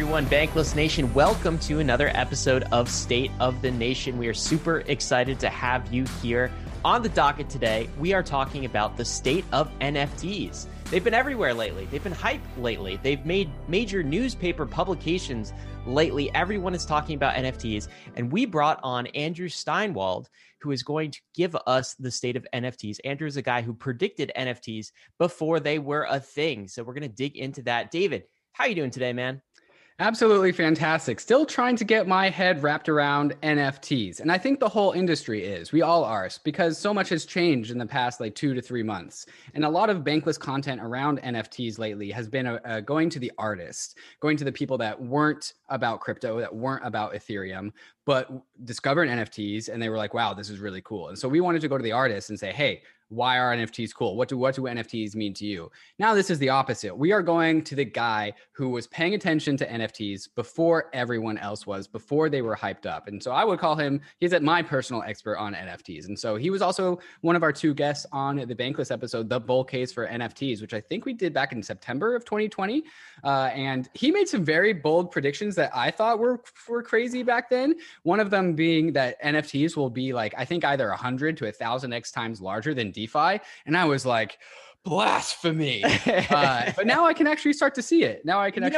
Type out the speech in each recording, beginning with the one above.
everyone? Bankless Nation, welcome to another episode of State of the Nation. We are super excited to have you here. On the docket today, we are talking about the state of NFTs. They've been everywhere lately. They've been hyped lately. They've made major newspaper publications lately. Everyone is talking about NFTs. And we brought on Andrew Steinwald, who is going to give us the state of NFTs. Andrew is a guy who predicted NFTs before they were a thing. So we're going to dig into that. David, how are you doing today, man? Absolutely fantastic. Still trying to get my head wrapped around NFTs. And I think the whole industry is. We all are, because so much has changed in the past 2 to 3 months. And a lot of Bankless content around NFTs lately has been going to the artists, going to the people that weren't about crypto, that weren't about Ethereum, but discovered NFTs. And they were like, wow, this is really cool. And so we wanted to go to the artists and say, hey, why are NFTs cool? What do NFTs mean to you? Now this is the opposite. We are going to the guy who was paying attention to NFTs before everyone else was, before they were hyped up. And so I would call him, he's my personal expert on NFTs. And so he was also one of our 2 guests on the Bankless episode, The Bull Case for NFTs, which I think we did back in September of 2020. And he made some very bold predictions that I thought were crazy back then. One of them being that NFTs will be I think either 100 to 1,000x times larger than DeFi. And I was like, blasphemy. But now I can actually start to see it.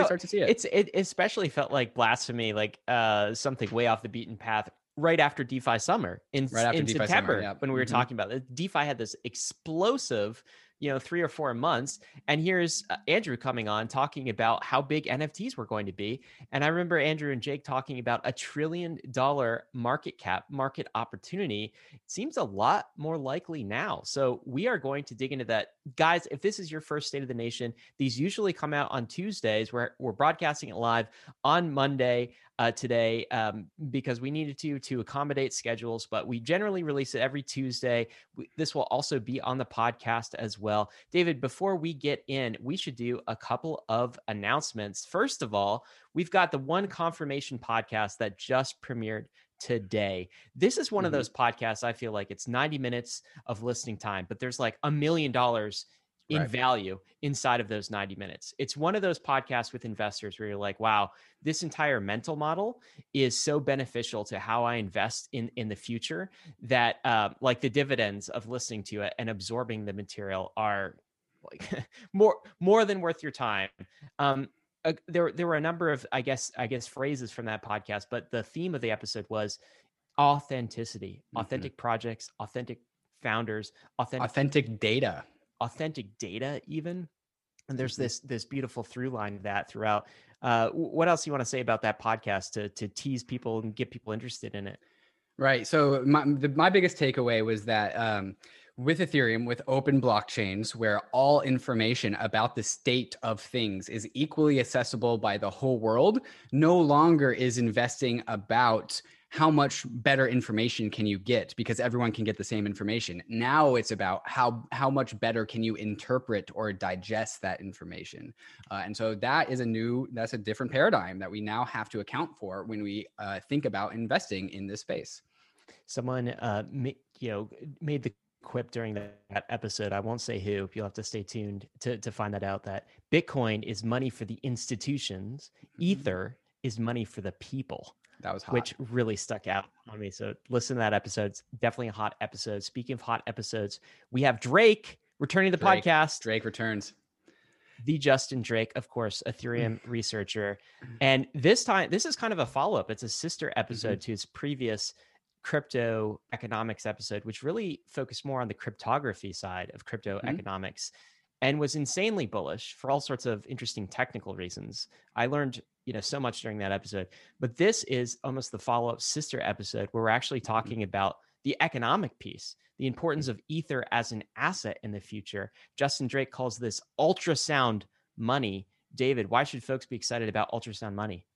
It especially felt like blasphemy, something way off the beaten path right after DeFi summer in September, when we were talking about it. DeFi had this explosive 3 or 4 months. And here's Andrew coming on talking about how big NFTs were going to be. And I remember Andrew and Jake talking about $1 trillion market cap, market opportunity. It seems a lot more likely now. So we are going to dig into that. Guys, if this is your first State of the Nation, these usually come out on Tuesdays. We're broadcasting it live on Monday today because we needed to accommodate schedules, but we generally release it every Tuesday. This will also be on the podcast as well. David, before we get in, we should do a couple of announcements. First of all, we've got the One Confirmation podcast that just premiered today. This is one of those podcasts I feel like it's 90 minutes of listening time, but there's $1 million in value inside of those 90 minutes. It's one of those podcasts with investors where you're like, wow, this entire mental model is so beneficial to how I invest in the future that the dividends of listening to it and absorbing the material are more than worth your time. There were a number of, I guess phrases from that podcast, but the theme of the episode was authenticity, authentic projects, authentic founders, authentic data even. And there's this beautiful through line of that throughout. What else you want to say about that podcast to tease people and get people interested in it? Right. So my biggest takeaway was that with Ethereum, with open blockchains, where all information about the state of things is equally accessible by the whole world, no longer is investing about how much better information can you get because everyone can get the same information. Now it's about how much better can you interpret or digest that information. And so that's a different paradigm that we now have to account for when we think about investing in this space. Someone made the quip during that episode. I won't say who. You'll have to stay tuned to find that out, that Bitcoin is money for the institutions. Ether is money for the people. That was hot. Which really stuck out on me. So listen to that episode. It's definitely a hot episode. Speaking of hot episodes, we have Drake returning to the podcast. Drake returns. The Justin Drake, of course, Ethereum researcher. And this time, this is kind of a follow-up. It's a sister episode to his previous crypto economics episode, which really focused more on the cryptography side of crypto economics and was insanely bullish for all sorts of interesting technical reasons. I learned so much during that episode, but this is almost the follow-up sister episode where we're actually talking about the economic piece, the importance of Ether as an asset in the future. Justin Drake calls this ultrasound money. David, why should folks be excited about ultrasound money?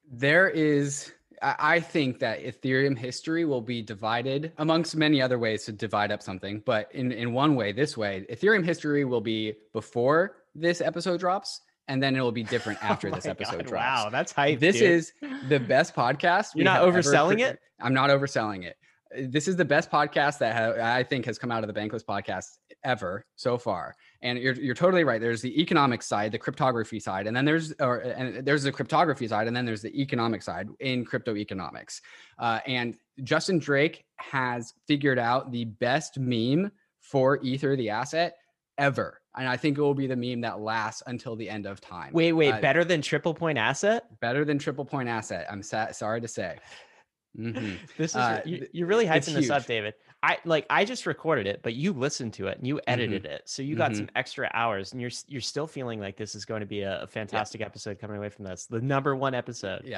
I think that Ethereum history will be divided amongst many other ways to divide up something. But in one way, this way, Ethereum history will be before this episode drops, and then it will be different after this episode drops. Wow, that's hype. This is the best podcast. You're not overselling it? I'm not overselling it. This is the best podcast that I think has come out of the Bankless podcast ever so far. And you're totally right. There's the economic side, the cryptography side, and then there's the cryptography side, and then there's the economic side in crypto economics. And Justin Drake has figured out the best meme for Ether, the asset, ever. And I think it will be the meme that lasts until the end of time. Wait, better than triple point asset? Better than triple point asset. I'm sorry to say. Mm-hmm. This is you're really hyping this up, David. I just recorded it, but you listened to it and you edited it, so you got some extra hours, and you're still feeling like this is going to be a fantastic episode coming away from this, the #1 episode. Yeah,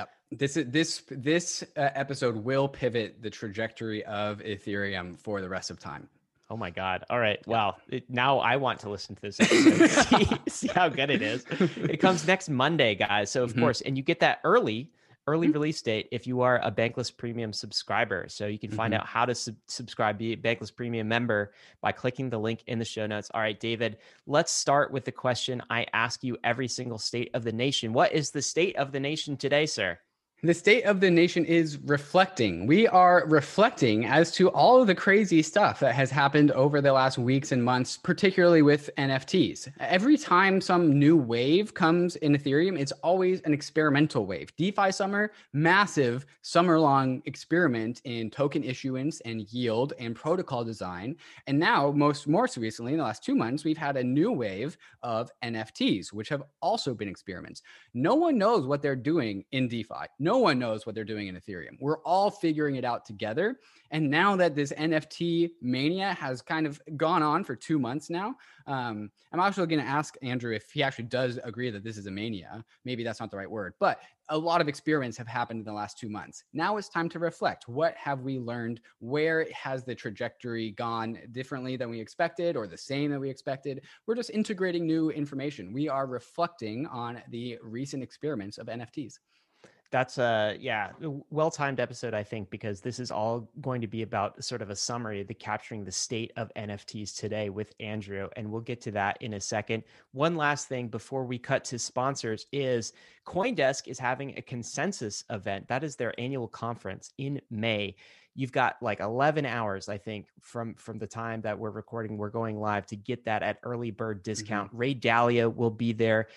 this episode will pivot the trajectory of Ethereum for the rest of time. Oh my God. All right. Wow. Now I want to listen to this episode, see how good it is. It comes next Monday, guys. So of course, and you get that early release date if you are a Bankless Premium subscriber. So you can find out how to subscribe, be a Bankless Premium member by clicking the link in the show notes. All right, David, let's start with the question I ask you every single state of the nation. What is the state of the nation today, sir? The state of the nation is reflecting. We are reflecting as to all of the crazy stuff that has happened over the last weeks and months, particularly with NFTs. Every time some new wave comes in Ethereum, it's always an experimental wave. DeFi Summer, massive summer-long experiment in token issuance and yield and protocol design. And now, more so recently, in the last 2 months, we've had a new wave of NFTs, which have also been experiments. No one knows what they're doing in DeFi. No one knows what they're doing in Ethereum. We're all figuring it out together. And now that this NFT mania has kind of gone on for 2 months now, I'm actually going to ask Andrew if he actually does agree that this is a mania. Maybe that's not the right word, but a lot of experiments have happened in the last 2 months. Now it's time to reflect. What have we learned? Where has the trajectory gone differently than we expected or the same that we expected? We're just integrating new information. We are reflecting on the recent experiments of NFTs. That's a well-timed episode, I think, because this is all going to be about sort of a summary, capturing the state of NFTs today with Andrew, and we'll get to that in a second. One last thing before we cut to sponsors is CoinDesk is having a consensus event. That is their annual conference in May. You've got like 11 hours, I think, from the time that we're recording, we're going live to get that at early bird discount. Ray Dalio will be there.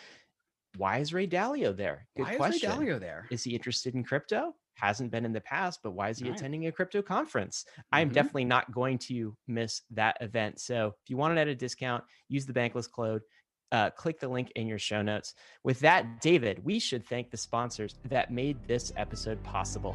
Why is Ray Dalio there? Good question. Why is Ray Dalio there? Is he interested in crypto? Hasn't been in the past, but why is he attending a crypto conference? I'm definitely not going to miss that event. So if you want it at a discount, use the Bankless code. Click the link in your show notes. With that, David, we should thank the sponsors that made this episode possible.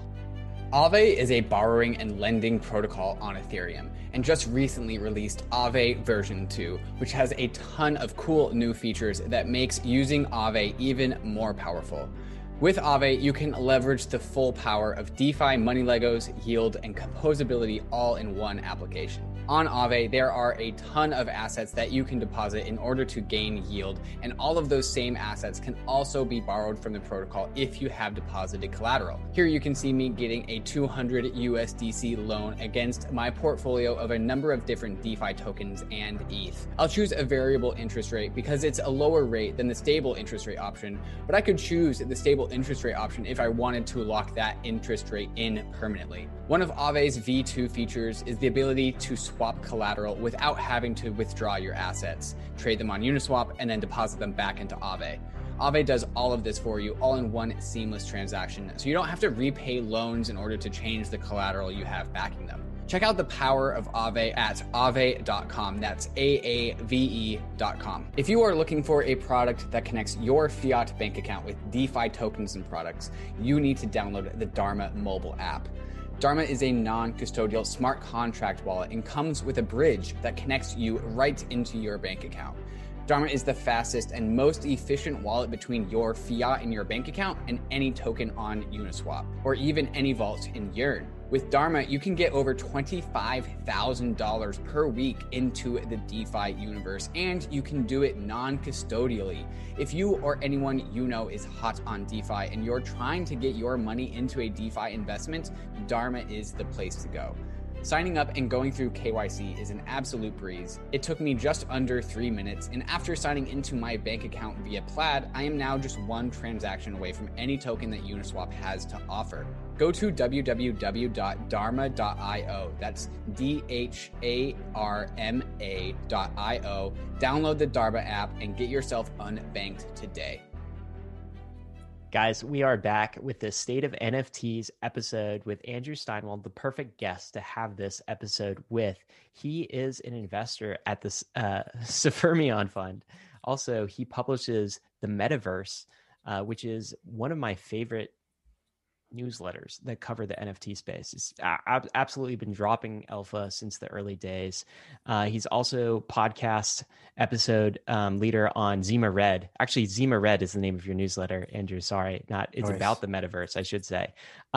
Aave is a borrowing and lending protocol on Ethereum, and just recently released Aave version 2, which has a ton of cool new features that makes using Aave even more powerful. With Aave, you can leverage the full power of DeFi, money Legos, yield, and composability all in one application. On Aave, there are a ton of assets that you can deposit in order to gain yield, and all of those same assets can also be borrowed from the protocol if you have deposited collateral. Here you can see me getting a 200 USDC loan against my portfolio of a number of different DeFi tokens and ETH. I'll choose a variable interest rate because it's a lower rate than the stable interest rate option, but I could choose the stable interest rate option if I wanted to lock that interest rate in permanently. One of Aave's V2 features is the ability to swap collateral without having to withdraw your assets, trade them on Uniswap, and then deposit them back into Aave. Aave does all of this for you, all in one seamless transaction, so you don't have to repay loans in order to change the collateral you have backing them. Check out the power of Aave at aave.com. That's AAVE.com. If you are looking for a product that connects your fiat bank account with DeFi tokens and products, you need to download the Dharma mobile app. Dharma is a non-custodial smart contract wallet and comes with a bridge that connects you right into your bank account. Dharma is the fastest and most efficient wallet between your fiat in your bank account and any token on Uniswap, or even any vault in Yearn. With Dharma, you can get over $25,000 per week into the DeFi universe, and you can do it non-custodially. If you or anyone you know is hot on DeFi and you're trying to get your money into a DeFi investment, Dharma is the place to go. Signing up and going through KYC is an absolute breeze. It took me just under 3 minutes, and after signing into my bank account via Plaid, I am now just one transaction away from any token that Uniswap has to offer. Go to www.dharma.io. That's DHARMA.io. Download the Dharma app and get yourself unbanked today. Guys, we are back with the State of NFTs episode with Andrew Steinwald, the perfect guest to have this episode with. He is an investor at this Sefermion Fund. Also, he publishes The Metaverse, which is one of my favorite newsletters that cover the NFT space. It's absolutely been dropping alpha since the early days. He's also podcast episode leader on Zima Red. Actually, Zima Red is the name of your newsletter, Andrew. Sorry, it's nice. About the metaverse, I should say.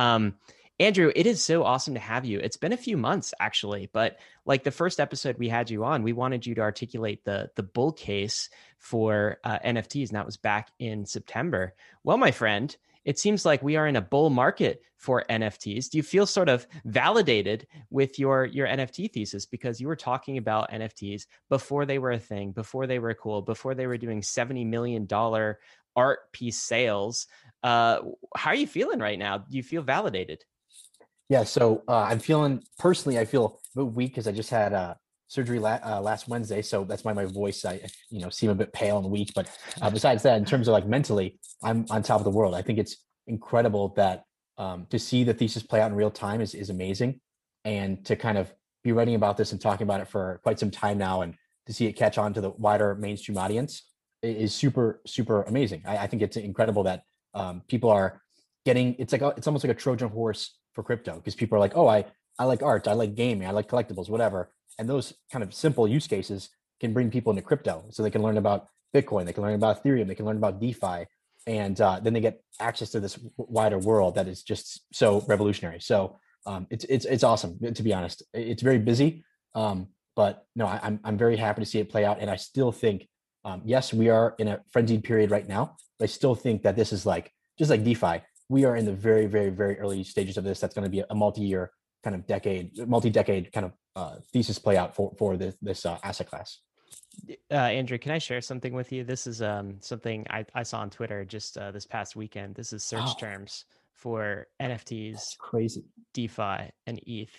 Andrew, it is so awesome to have you. It's been a few months actually, but like the first episode we had you on, we wanted you to articulate the bull case for NFTs, and that was back in September. Well, my friend, it seems like we are in a bull market for NFTs. Do you feel sort of validated with your NFT thesis? Because you were talking about NFTs before they were a thing, before they were cool, before they were doing $70 million art piece sales. How are you feeling right now? Do you feel validated? Yeah, so I feel a bit weak because I just had surgery last Wednesday. So that's why my voice, I seem a bit pale and weak. But besides that, in terms of like mentally, I'm on top of the world. I think it's incredible that to see the thesis play out in real time is amazing. And to kind of be writing about this and talking about it for quite some time now, and to see it catch on to the wider mainstream audience is super, super amazing. I think it's incredible that people are getting, it's almost like a Trojan horse for crypto, because people are like, oh, I like art, I like gaming, I like collectibles, whatever. And those kind of simple use cases can bring people into crypto. So they can learn about Bitcoin, they can learn about Ethereum, they can learn about DeFi, and then they get access to this wider world that is just so revolutionary. So it's awesome, to be honest. It's very busy, but no, I'm very happy to see it play out. And I still think, yes, we are in a frenzied period right now, but I still think that this is like, just like DeFi, we are in the very, very, very early stages of this. That's going to be a multi-year kind of multi-decade kind of thesis play out for this asset class. Andrew, can I share something with you? This is something I saw on Twitter just this past weekend. This is search terms for NFTs. That's crazy. DeFi and ETH,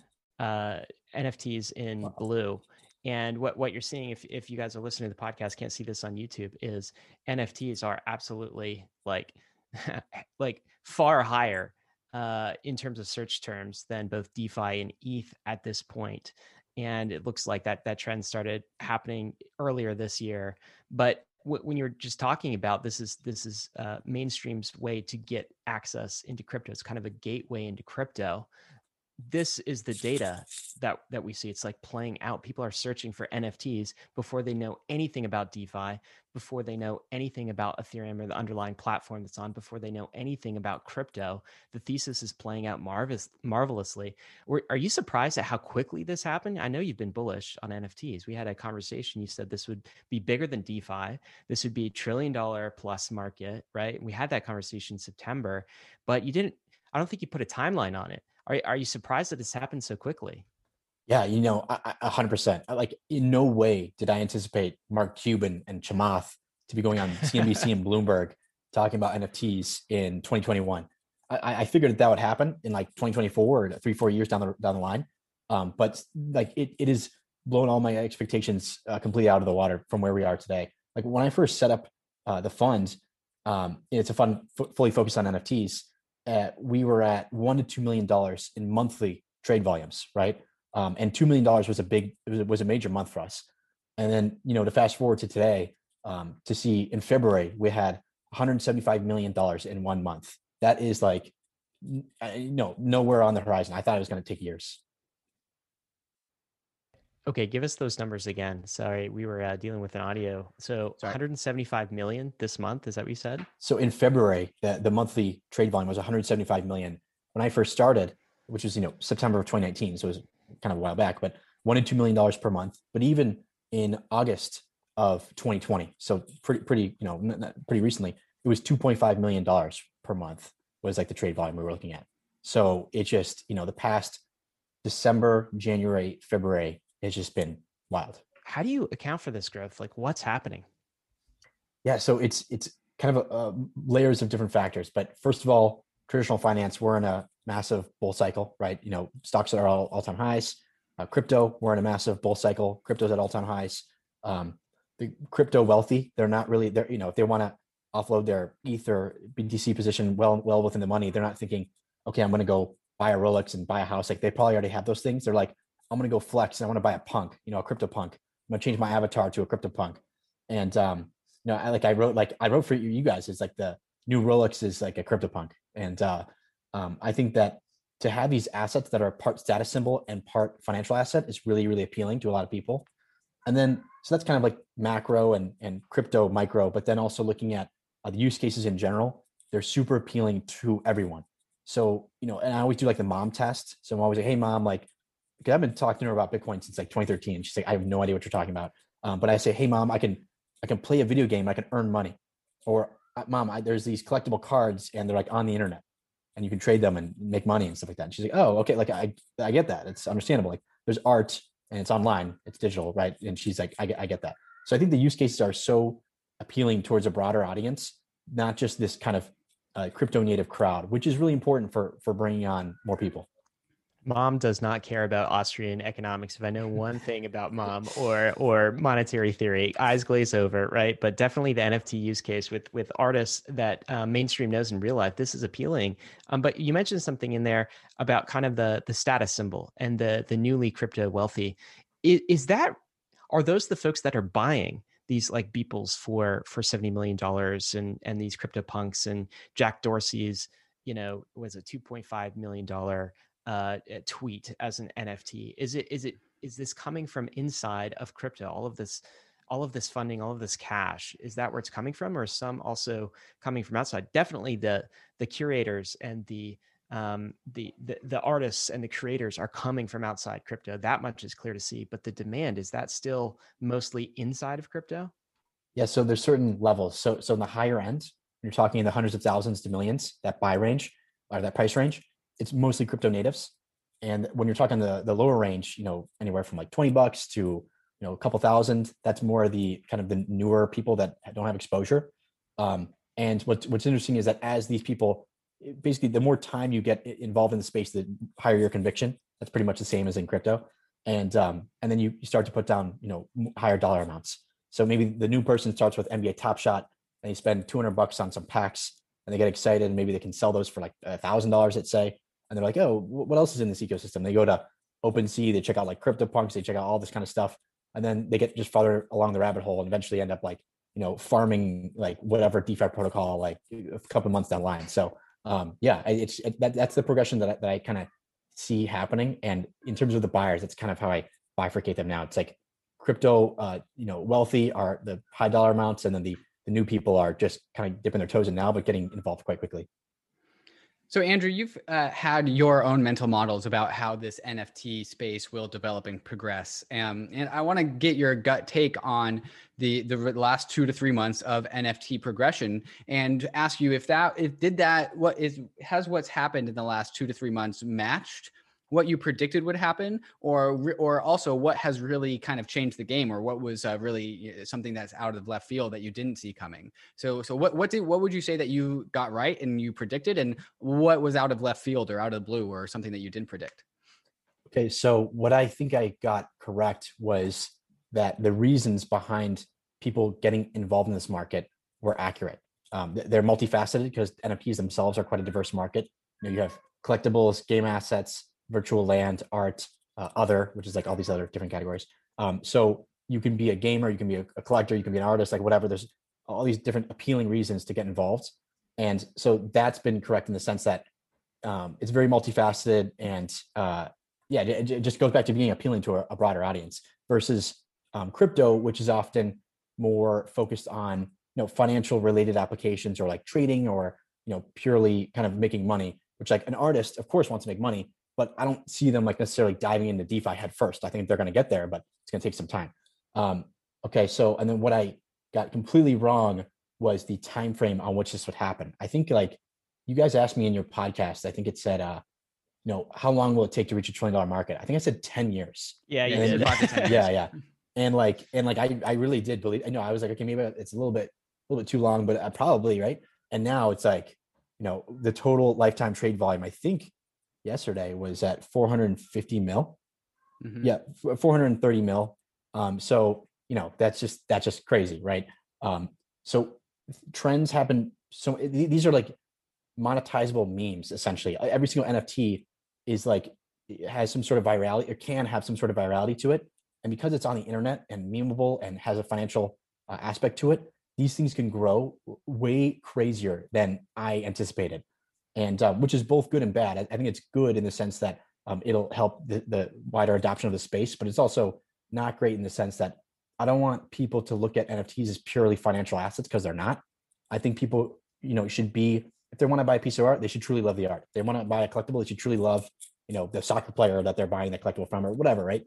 NFTs in blue. And what you're seeing, if you guys are listening to the podcast, can't see this on YouTube, is NFTs are absolutely like far higher in terms of search terms than both DeFi and ETH at this point. And it looks like that trend started happening earlier this year. But when you're just talking about this is mainstream's way to get access into crypto. It's kind of a gateway into crypto. This is the data that we see. It's like playing out. People are searching for NFTs before they know anything about DeFi, before they know anything about Ethereum or the underlying platform that's on, before they know anything about crypto. The thesis is playing out marvelously. Are you surprised at how quickly this happened? I know you've been bullish on NFTs. We had a conversation. You said this would be bigger than DeFi. This would be $1 trillion plus market, right? We had that conversation in September, but I don't think you put a timeline on it. Are you surprised that this happened so quickly? Yeah, 100%. Like, in no way did I anticipate Mark Cuban and Chamath to be going on CNBC and Bloomberg talking about NFTs in 2021. I figured that would happen in like 2024 or 3-4 years down the line. But like it is blown all my expectations completely out of the water from where we are today. Like, when I first set up the fund, it's a fund fully focused on NFTs. We were at $1 to $2 million in monthly trade volumes, right? And $2 million was a major month for us. And then, to fast forward to today, to see in February, we had $175 million in 1 month. That is like, nowhere on the horizon. I thought it was going to take years. Okay, give us those numbers again. Sorry, we were dealing with an audio. So 175 million this month, is that what you said? So in February, the monthly trade volume was 175 million. When I first started, which was, September of 2019, so it was kind of a while back, but $1 to $2 million per month. But even in August of 2020, so pretty recently, it was $2.5 million per month was like the trade volume we were looking at. So it just, the past December, January, February, it's just been wild. How do you account for this growth? Like, what's happening? Yeah, so it's kind of layers of different factors. But first of all, traditional finance, we're in a massive bull cycle, right? Stocks are all-time highs. Crypto, we're in a massive bull cycle. Crypto's at all-time highs. The crypto wealthy, they're not really there. If they want to offload their ETH or BTC position well within the money, they're not thinking, okay, I'm going to go buy a Rolex and buy a house. Like, they probably already have those things. They're like, I'm going to go flex and I want to buy a punk, a crypto punk. I'm going to change my avatar to a crypto punk. And I wrote for you guys, it's like the new Rolex is like a crypto punk. And I think that to have these assets that are part status symbol and part financial asset is really, really appealing to a lot of people. And then, so that's kind of like macro and crypto micro, but then also looking at the use cases in general, they're super appealing to everyone. So, and I always do like the mom test. So I'm always like, hey mom, like, because I've been talking to her about Bitcoin since like 2013. She's like, I have no idea what you're talking about. But I say, hey mom, I can play a video game. I can earn money. Or mom, there's these collectible cards and they're like on the internet and you can trade them and make money and stuff like that. And she's like, oh, okay. Like I get that. It's understandable. Like, there's art and it's online, it's digital, right? And she's like, I get that. So I think the use cases are so appealing towards a broader audience, not just this kind of crypto native crowd, which is really important for bringing on more people. Mom does not care about Austrian economics. If I know one thing about mom or monetary theory, eyes glaze over, right? But definitely the NFT use case with artists that mainstream knows in real life, this is appealing. But you mentioned something in there about kind of the status symbol and the newly crypto wealthy. Are those the folks that are buying these like Beeples for $70 million and these crypto punks and Jack Dorsey's, was a $2.5 million tweet as an NFT? Is this coming from inside of crypto? All of this funding, all of this cash, is that where it's coming from, or some also coming from outside? Definitely the curators and the artists and the creators are coming from outside crypto. That much is clear to see. But the demand, is that still mostly inside of crypto? Yeah, so there's certain levels. So in the higher end, you're talking in the hundreds of thousands to millions, that buy range or that price range, it's mostly crypto natives. And when you're talking the lower range, anywhere from like $20 to, a couple thousand, that's more the kind of the newer people that don't have exposure. And what's interesting is that as these people, basically the more time you get involved in the space, the higher your conviction. That's pretty much the same as in crypto. And then you start to put down, higher dollar amounts. So maybe the new person starts with NBA Top Shot and they spend $200 on some packs and they get excited and maybe they can sell those for like $1,000, let's say. And they're like, oh, what else is in this ecosystem? They go to OpenSea, they check out like CryptoPunks, they check out all this kind of stuff. And then they get just farther along the rabbit hole and eventually end up like, farming like whatever DeFi protocol, like a couple of months down the line. So that's the progression that I kind of see happening. And in terms of the buyers, that's kind of how I bifurcate them now. It's like crypto, wealthy are the high dollar amounts. And then the new people are just kind of dipping their toes in now, but getting involved quite quickly. So Andrew, you've had your own mental models about how this NFT space will develop and progress. And I want to get your gut take on the last 2 to 3 months of NFT progression and ask you has what's happened in the last 2 to 3 months matched what you predicted would happen, or also what has really kind of changed the game, or what was really something that's out of left field that you didn't see coming. So what would you say that you got right and you predicted, and what was out of left field or out of the blue or something that you didn't predict? Okay, so what I think I got correct was that the reasons behind people getting involved in this market were accurate. They're multifaceted because NFTs themselves are quite a diverse market. You have collectibles, game assets, virtual land, art, other, which is like all these other different categories. So you can be a gamer, you can be a collector, you can be an artist, like whatever. There's all these different appealing reasons to get involved. And so that's been correct in the sense that it's very multifaceted and it just goes back to being appealing to a broader audience versus crypto, which is often more focused on, financial related applications or like trading or, purely kind of making money, which like an artist, of course, wants to make money, but I don't see them like necessarily diving into DeFi head first. I think they're going to get there, but it's going to take some time. Okay. So, and then what I got completely wrong was the time frame on which this would happen. I think like you guys asked me in your podcast, I think it said how long will it take to reach $1 trillion market? I think I said 10 years. Yeah, yeah. And I really did believe, I was like, okay, maybe it's a little bit too long, but probably, right. And now it's like, the total lifetime trade volume, I think yesterday was at 450 mil. Mm-hmm. Yeah. 430 mil. So, that's just crazy. Right. So trends happen. So these are like monetizable memes, essentially. Every single NFT is like, it has some sort of virality, or can have some sort of virality to it. And because it's on the internet and memeable and has a financial aspect to it, these things can grow way crazier than I anticipated. And which is both good and bad. I think it's good in the sense that it'll help the wider adoption of the space, but it's also not great in the sense that I don't want people to look at NFTs as purely financial assets, because they're not. I think people, should be, if they want to buy a piece of art, they should truly love the art. If they want to buy a collectible, they should truly love, the soccer player that they're buying the collectible from, or whatever, right?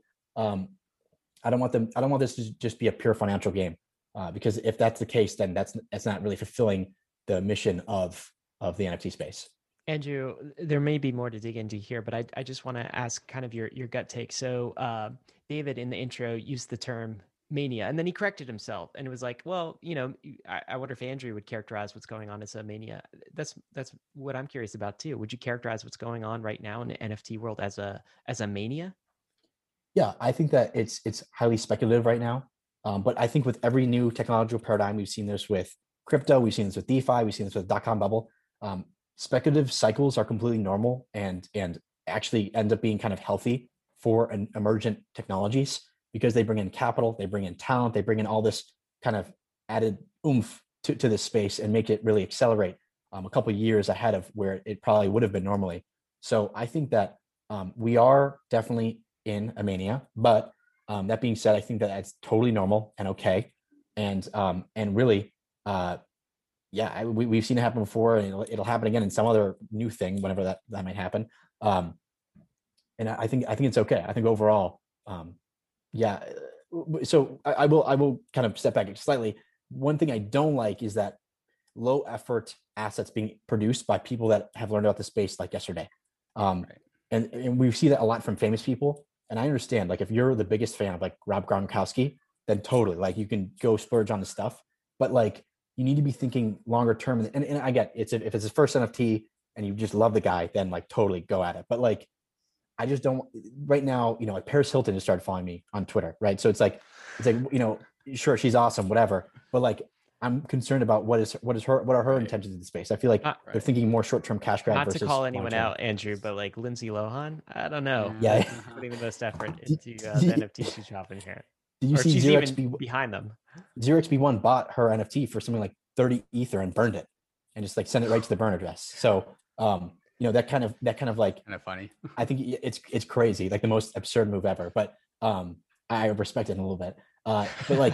I don't want this to just be a pure financial game, because if that's the case, then that's not really fulfilling the mission of the NFT space. Andrew, there may be more to dig into here, but I just want to ask kind of your gut take. So David in the intro used the term mania, and then he corrected himself and it was like, well, I wonder if Andrew would characterize what's going on as a mania. That's what I'm curious about too. Would you characterize what's going on right now in the NFT world as a mania? Yeah, I think that it's highly speculative right now. But I think with every new technological paradigm, we've seen this with crypto, we've seen this with DeFi, we've seen this with .com bubble. Speculative cycles are completely normal and actually end up being kind of healthy for an emergent technologies, because they bring in capital, they bring in talent, they bring in all this kind of added oomph to this space and make it really accelerate a couple of years ahead of where it probably would have been normally. So I think that we are definitely in a mania, but that being said, I think that that's totally normal and okay. And really, we've seen it happen before, and it'll happen again in some other new thing, whenever that might happen. And I think it's okay. I think overall, So I will kind of step back slightly. One thing I don't like is that low effort assets being produced by people that have learned about the space like yesterday. Right. And we see that a lot from famous people. And I understand, like, if you're the biggest fan of like Rob Gronkowski, then totally, like, you can go splurge on the stuff. But like, you need to be thinking longer term. And I get if it's his first NFT and you just love the guy, then like totally go at it. But like, I just don't right now, like Paris Hilton just started following me on Twitter. Right. So it's like, sure, she's awesome, whatever. But like, I'm concerned about what are her intentions in the space. I feel like they're thinking more short-term cash grab. Not to call anyone out, Andrew, but like Lindsay Lohan, I don't know. Yeah, putting the most effort into the NFT she's shopping here. Did you see Zero XB behind them? Zero XB1 bought her NFT for something like 30 Ether and burned it, and just like sent it right to the burn address. So that kind of like kind of funny. I think it's crazy, like the most absurd move ever. But I respect it a little bit. But like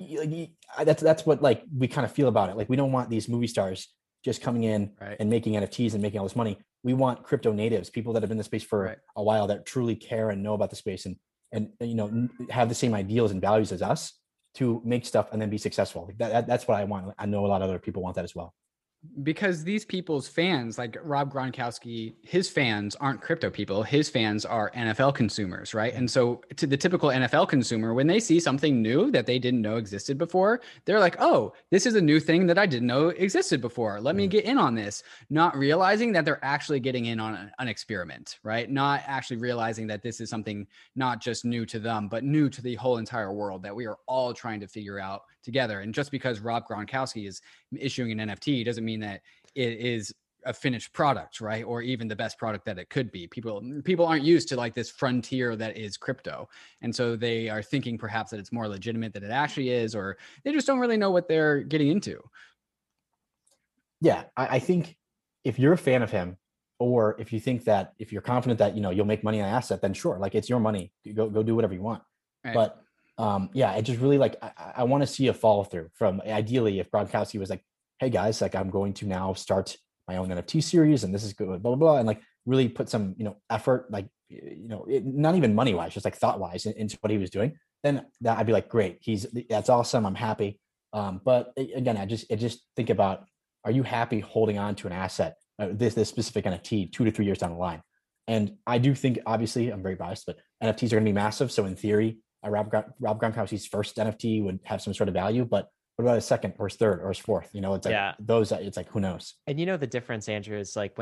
that's what like we kind of feel about it. Like, we don't want these movie stars just coming in and making NFTs and making all this money. We want crypto natives, people that have been in the space for a while, that truly care and know about the space and have the same ideals and values as us, to make stuff and then be successful. Like that's what I want. I know a lot of other people want that as well. Because these people's fans, like Rob Gronkowski, his fans aren't crypto people. His fans are NFL consumers, right? And so to the typical NFL consumer, when they see something new that they didn't know existed before, they're like, oh, this is a new thing that I didn't know existed before. Let me get in on this. Not realizing that they're actually getting in on an experiment, right? Not actually realizing that this is something not just new to them, but new to the whole entire world that we are all trying to figure out together. And just because Rob Gronkowski is issuing an NFT doesn't mean that it is a finished product, right? Or even the best product that it could be. People aren't used to like this frontier that is crypto. And so they are thinking perhaps that it's more legitimate than it actually is, or they just don't really know what they're getting into. Yeah, I think if you're a fan of him, or if you think that, if you're confident that, you'll make money on an asset, then sure, like, it's your money. Go do whatever you want. Right. But it just really, like, I want to see a follow through from, ideally, if Gronkowski was like, hey guys, like, I'm going to now start my own NFT series, and this is good, blah, blah, blah. And like, really put some, effort, like, not even money wise, just like thought wise into what he was doing. Then that I'd be like, great. That's awesome. I'm happy. But again, I just think about, are you happy holding on to an asset, this specific NFT 2 to 3 years down the line? And I do think, obviously, I'm very biased, but NFTs are going to be massive. So in theory, Rob Gronkowski's first NFT would have some sort of value. But what about his second or his third or his fourth? You know, it's like those. It's like, who knows? And you know the difference, Andrew, is like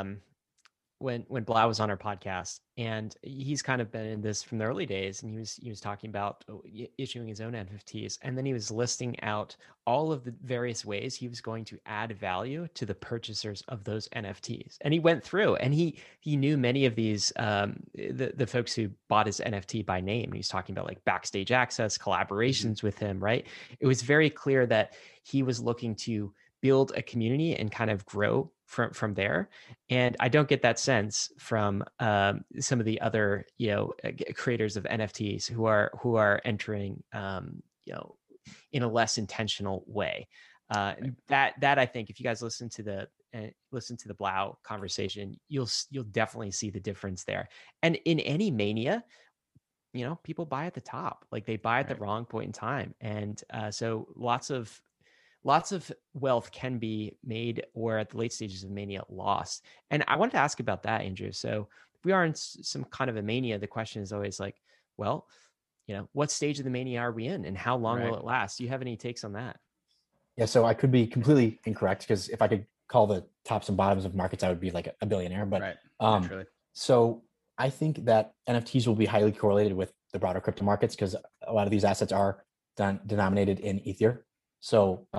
when Blau was on our podcast, and he's kind of been in this from the early days, and he was talking about issuing his own NFTs, and then he was listing out all of the various ways he was going to add value to the purchasers of those NFTs. And he went through, and he knew many of these the folks who bought his NFT by name. And he's talking about like backstage access, collaborations with him, right? It was very clear that he was looking to build a community and kind of grow from there. And I don't get that sense from some of the other, creators of NFTs who are entering, in a less intentional way. That I think if you guys listen to the Blau conversation, you'll definitely see the difference there. And in any mania, people buy at the top, like they buy at the wrong point in time. And so lots of wealth can be made or at the late stages of mania lost. And I wanted to ask about that, Andrew. So if we are in some kind of a mania, the question is always like, well, what stage of the mania are we in and how long will it last? Do you have any takes on that? Yeah, so I could be completely incorrect, because if I could call the tops and bottoms of markets, I would be like a billionaire. But so I think that NFTs will be highly correlated with the broader crypto markets, because a lot of these assets are denominated in Ether. So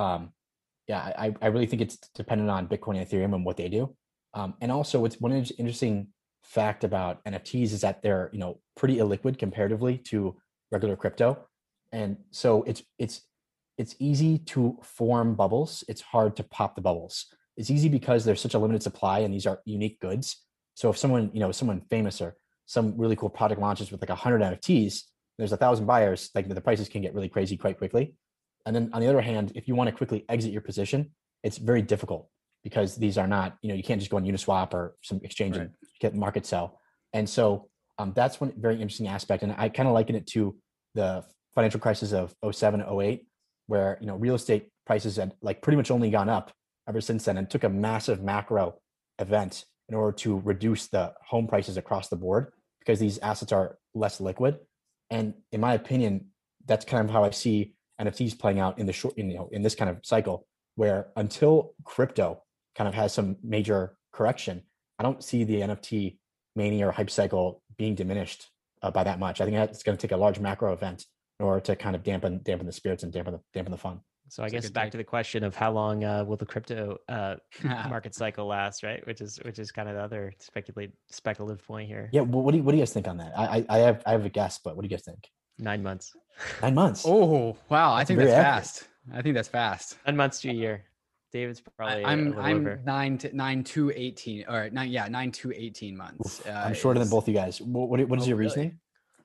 I really think it's dependent on Bitcoin and Ethereum and what they do. And also, what's one interesting fact about NFTs is that they're pretty illiquid comparatively to regular crypto, and so it's easy to form bubbles. It's hard to pop the bubbles. It's easy because there's such a limited supply, and these are unique goods. So if someone famous or some really cool product launches with like 100 NFTs, there's 1,000 buyers, like the prices can get really crazy quite quickly. And then on the other hand, if you want to quickly exit your position, it's very difficult, because these are not, you can't just go on Uniswap or some exchange and get market sell. And so that's one very interesting aspect. And I kind of liken it to the financial crisis of 07, 08, where, real estate prices had like pretty much only gone up ever since then, and took a massive macro event in order to reduce the home prices across the board, because these assets are less liquid. And in my opinion, that's kind of how I see NFTs playing out in the short, in this kind of cycle, where until crypto kind of has some major correction, I don't see the NFT mania or hype cycle being diminished by that much. I think it's going to take a large macro event in order to kind of dampen the spirits and dampen the fun. So I guess back to the question of how long will the crypto market cycle last, right? Which is kind of the other speculative point here. Yeah. What do you guys think on that? I have a guess, but what do you guys think? 9 months. 9 months. Oh, wow. I think that's fast. I think that's fast. 9 months to a year. David's probably I'm over. 9 to 18 or 9 to 18 months. I'm shorter than both you guys. What is your reasoning?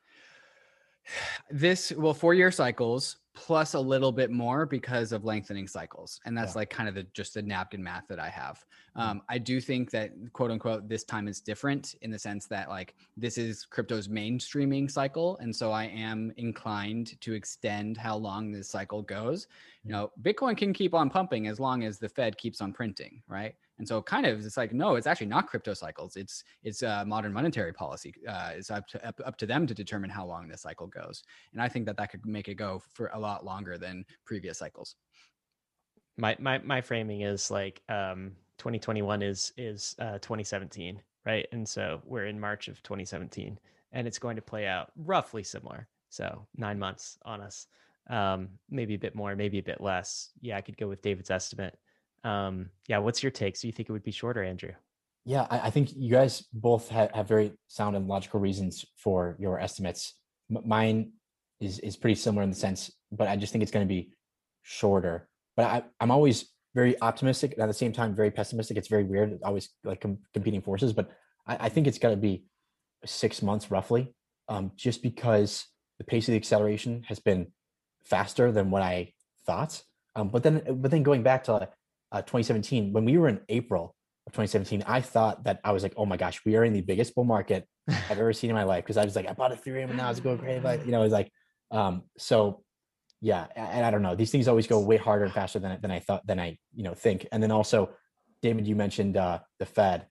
This 4-year cycles plus a little bit more because of lengthening cycles. And that's like kind of just the napkin math that I have. I do think that quote unquote, this time is different in the sense that like this is crypto's mainstreaming cycle. And so I am inclined to extend how long this cycle goes. Bitcoin can keep on pumping as long as the Fed keeps on printing, right? And so kind of it's like, no, it's actually not crypto cycles. It's modern monetary policy. It's up to them to determine how long this cycle goes. And I think that could make it go for a lot longer than previous cycles. My framing is like 2021 is 2017, right? And so we're in March of 2017, and it's going to play out roughly similar. So 9 months on us, maybe a bit more, maybe a bit less. Yeah, I could go with David's estimate. What's your take? So you think it would be shorter, Andrew? Yeah, I think you guys both have very sound and logical reasons for your estimates. Mine is pretty similar in the sense, but I just think it's going to be shorter. But I'm always very optimistic and at the same time very pessimistic. It's very weird. It's always like competing forces, but I think it's got to be 6 months roughly, just because the pace of the acceleration has been faster than what I thought. But then going back to 2017, when we were in April of 2017, I thought that I was like, oh my gosh, we are in the biggest bull market I've ever seen in my life. Because I was like, I bought Ethereum and now it's going crazy. But it's like, so yeah. And I don't know, these things always go way harder and faster than I think. And then also, David, you mentioned the Fed,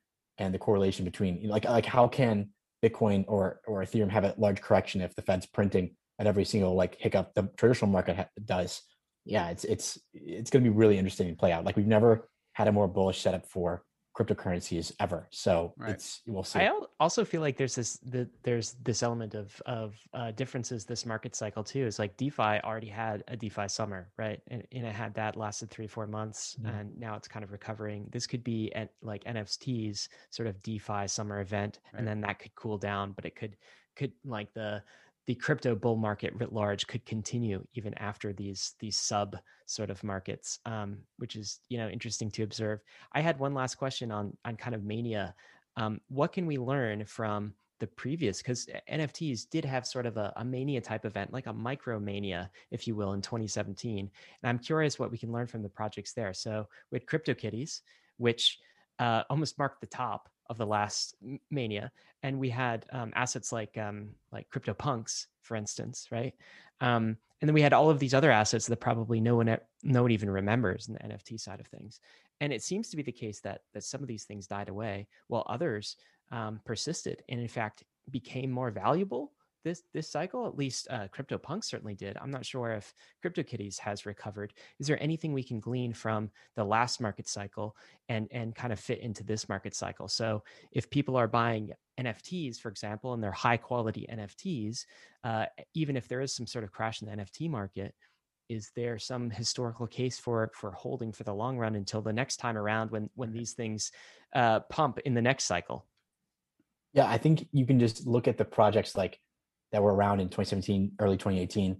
and the correlation between like how can Bitcoin or Ethereum have a large correction if the Fed's printing at every single like hiccup the traditional market does? Yeah, it's going to be really interesting to play out. Like we've never had a more bullish setup for cryptocurrencies ever. So we'll see. I also feel like there's this element of differences this market cycle too. Is like DeFi already had a DeFi summer, right? And it had that lasted 3-4 months, and now it's kind of recovering. This could be at like NFTs sort of DeFi summer event, and then that could cool down, but it could like the crypto bull market writ large could continue even after these sub sort of markets, which is, interesting to observe. I had one last question on kind of mania. What can we learn from the previous, because NFTs did have sort of a mania type event, like a micro mania, if you will, in 2017. And I'm curious what we can learn from the projects there. So we had CryptoKitties, which almost marked the top of the last mania, and we had assets like CryptoPunks, for instance, right? And then we had all of these other assets that probably no one even remembers in the NFT side of things. And it seems to be the case that some of these things died away, while others persisted, and in fact became more valuable this cycle. At least CryptoPunks certainly did. I'm not sure if CryptoKitties has recovered. Is there anything we can glean from the last market cycle and kind of fit into this market cycle? So if people are buying NFTs, for example, and they're high quality NFTs, even if there is some sort of crash in the NFT market, is there some historical case for holding for the long run until the next time around when these things pump in the next cycle? Yeah, I think you can just look at the projects like that were around in 2017, early 2018.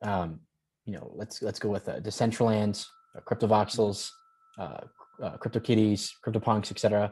Let's go with Decentraland, CryptoVoxels, CryptoKitties, CryptoPunks, etc.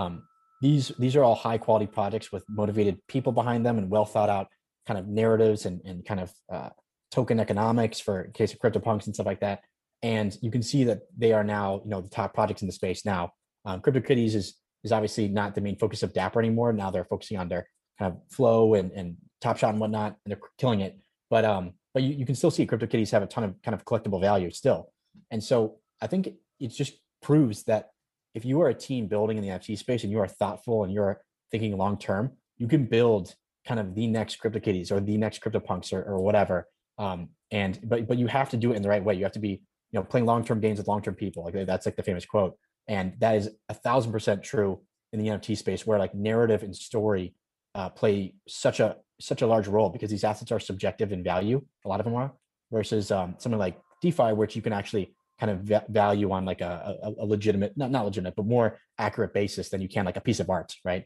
These are all high quality projects with motivated people behind them and well thought out kind of narratives and kind of token economics for in case of CryptoPunks and stuff like that. And you can see that they are now the top projects in the space now. CryptoKitties is obviously not the main focus of Dapper anymore. Now they're focusing on their kind of flow and Top Shot and whatnot, and they're killing it. But you can still see CryptoKitties have a ton of kind of collectible value still. And so I think it just proves that if you are a team building in the NFT space and you are thoughtful and you're thinking long term, you can build kind of the next CryptoKitties or the next CryptoPunks or whatever. But you have to do it in the right way. You have to be playing long term games with long term people. Like that's like the famous quote, and that is 1,000% true in the NFT space, where like narrative and story play such a large role because these assets are subjective in value. A lot of them are, versus something like DeFi, which you can actually kind of value on like a legitimate, not legitimate, but more accurate basis than you can like a piece of art, right?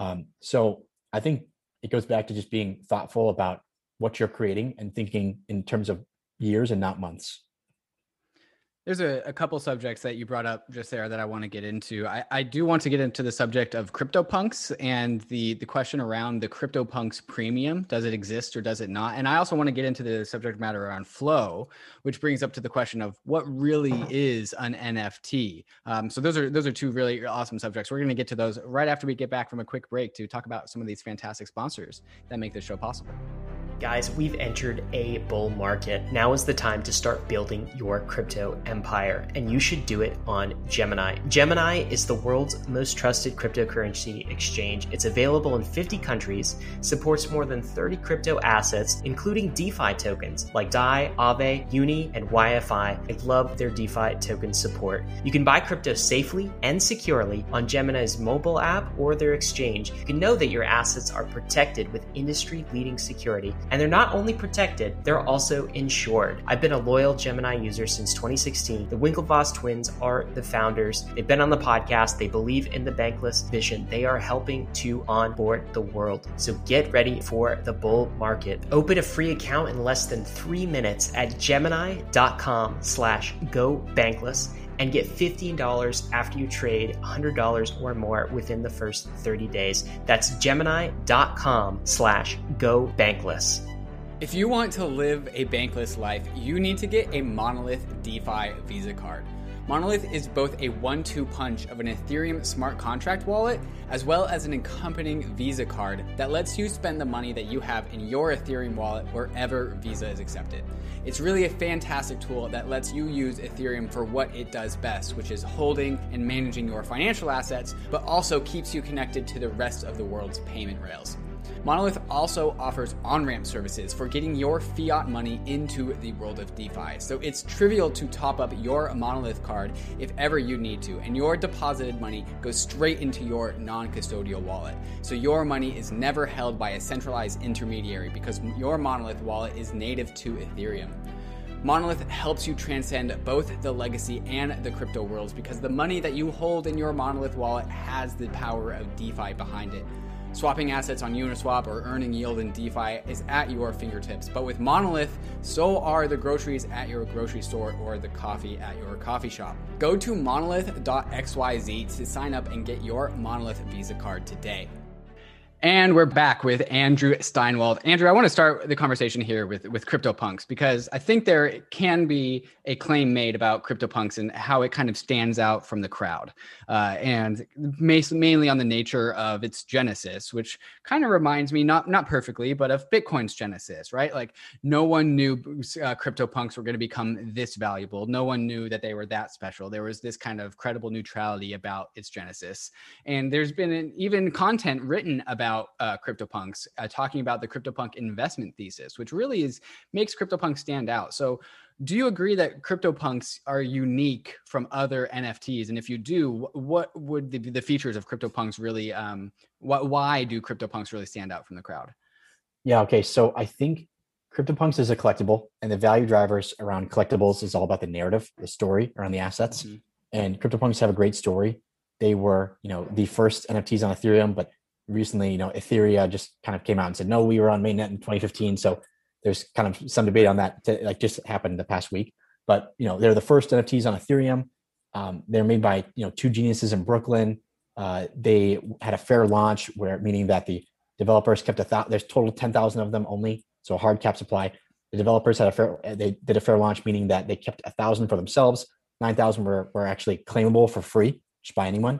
So I think it goes back to just being thoughtful about what you're creating and thinking in terms of years and not months. There's a couple subjects that you brought up just there that I want to get into. I do want to get into the subject of CryptoPunks and the question around the CryptoPunks premium. Does it exist or does it not? And I also want to get into the subject matter around flow, which brings up to the question of what really is an NFT. So those are two really awesome subjects. We're going to get to those right after we get back from a quick break to talk about some of these fantastic sponsors that make this show possible. Guys, we've entered a bull market. Now is the time to start building your crypto empire, and you should do it on Gemini. Gemini is the world's most trusted cryptocurrency exchange. It's available in 50 countries, supports more than 30 crypto assets, including DeFi tokens like DAI, Aave, Uni, and YFI. I love their DeFi token support. You can buy crypto safely and securely on Gemini's mobile app or their exchange. You can know that your assets are protected with industry-leading security. And they're not only protected, they're also insured. I've been a loyal Gemini user since 2016. The Winklevoss twins are the founders. They've been on the podcast. They believe in the bankless vision. They are helping to onboard the world. So get ready for the bull market. Open a free account in less than 3 minutes at gemini.com/gobankless and get $15 after you trade $100 or more within the first 30 days. That's gemini.com/gobankless. If you want to live a bankless life, you need to get a Monolith DeFi Visa card. Monolith is both a 1-2 punch of an Ethereum smart contract wallet, as well as an accompanying Visa card that lets you spend the money that you have in your Ethereum wallet wherever Visa is accepted. It's really a fantastic tool that lets you use Ethereum for what it does best, which is holding and managing your financial assets, but also keeps you connected to the rest of the world's payment rails. Monolith also offers on-ramp services for getting your fiat money into the world of DeFi. So it's trivial to top up your Monolith card if ever you need to, and your deposited money goes straight into your non-custodial wallet. So your money is never held by a centralized intermediary because your Monolith wallet is native to Ethereum. Monolith helps you transcend both the legacy and the crypto worlds because the money that you hold in your Monolith wallet has the power of DeFi behind it. Swapping assets on Uniswap or earning yield in DeFi is at your fingertips. But with Monolith, so are the groceries at your grocery store or the coffee at your coffee shop. Go to monolith.xyz to sign up and get your Monolith Visa card today. And we're back with Andrew Steinwald. Andrew, I want to start the conversation here with CryptoPunks because I think there can be a claim made about CryptoPunks and how it kind of stands out from the crowd. And mainly on the nature of its genesis, which kind of reminds me, not perfectly, but of Bitcoin's genesis, right? Like no one knew CryptoPunks were going to become this valuable. No one knew that they were that special. There was this kind of credible neutrality about its genesis. And there's been even content written about CryptoPunks, talking about the CryptoPunk investment thesis, which really makes CryptoPunks stand out. So do you agree that CryptoPunks are unique from other NFTs? And if you do, what would the features of CryptoPunks really, why do CryptoPunks really stand out from the crowd? Yeah, okay. So I think CryptoPunks is a collectible, and the value drivers around collectibles is all about the narrative, the story around the assets. Mm-hmm. And CryptoPunks have a great story. They were, the first NFTs on Ethereum, but recently, Ethereum just kind of came out and said, no, we were on mainnet in 2015. So there's kind of some debate on that, just happened the past week. But, they're the first NFTs on Ethereum. They're made by, two geniuses in Brooklyn. They had a fair launch meaning that the developers kept there's total 10,000 of them only. So a hard cap supply. The developers they did a fair launch, meaning that they kept 1,000 for themselves. 9,000 were actually claimable for free just by anyone.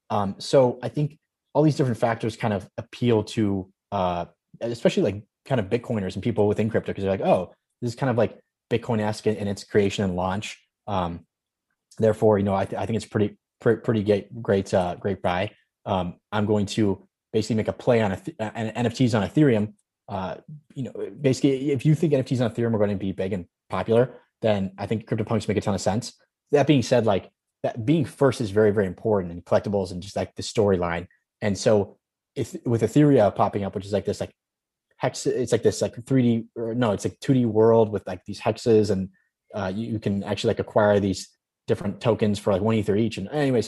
So I think all these different factors kind of appeal to, especially like kind of Bitcoiners and people within crypto, because they're like, oh, this is kind of like Bitcoin-esque in its creation and launch. Therefore, I think it's pretty great buy. I'm going to basically make a play on NFTs on Ethereum. Basically, if you think NFTs on Ethereum are going to be big and popular, then I think CryptoPunks make a ton of sense. That being said, like that being first is very, very important in collectibles and just like the storyline. And so with Ethereum popping up, which is like this like hex, it's like this like 3D it's like 2D world with like these hexes, and you can actually like acquire these different tokens for like 1 Ether each. And anyways,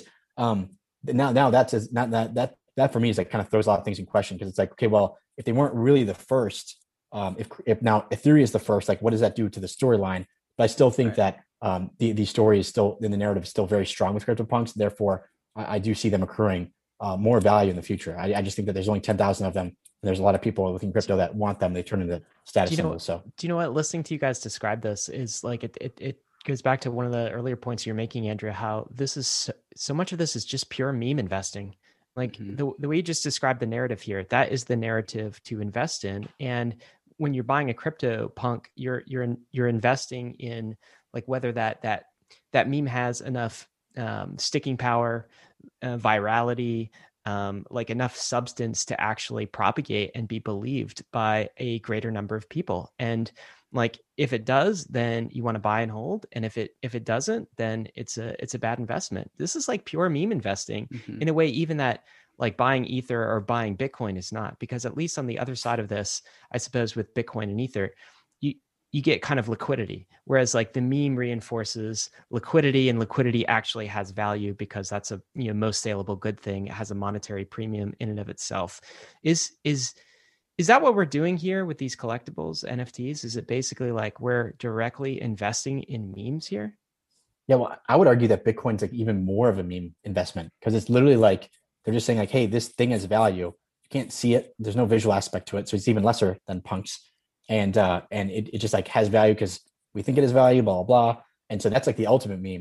now that's not that for me is like kind of throws a lot of things in question, because it's like, okay, well, if they weren't really the first, if now Ethereum is the first, like what does that do to the storyline? But I still think that the story is still, in the narrative is still very strong with CryptoPunks. Therefore, I do see them accruing more value in the future. I just think that there's only 10,000 of them. And there's a lot of people within crypto that want them. They turn into status symbols. So do you know what? Listening to you guys describe this is like, it goes back to one of the earlier points you're making, Andrea, how this is so much of this is just pure meme investing. Like the way you just described the narrative here, that is the narrative to invest in. And when you're buying a CryptoPunk, you're investing in like whether that meme has enough sticking power, virality, like enough substance to actually propagate and be believed by a greater number of people. And like if it does, then you want to buy and hold. And if it doesn't, then it's a bad investment. This is like pure meme investing in a way, even that like buying Ether or buying Bitcoin is not, because at least on the other side of this, I suppose with Bitcoin and Ether, you get kind of liquidity, whereas like the meme reinforces liquidity, and liquidity actually has value because that's a most saleable good thing. It has a monetary premium in and of itself. Is that what we're doing here with these collectibles, NFTs? Is it basically like we're directly investing in memes here? Yeah, well, I would argue that Bitcoin's like even more of a meme investment, because it's literally like they're just saying like, hey, this thing has value. You can't see it. There's no visual aspect to it, so it's even lesser than punks. And it just like has value because we think it has value, blah, blah, blah. And so that's like the ultimate meme.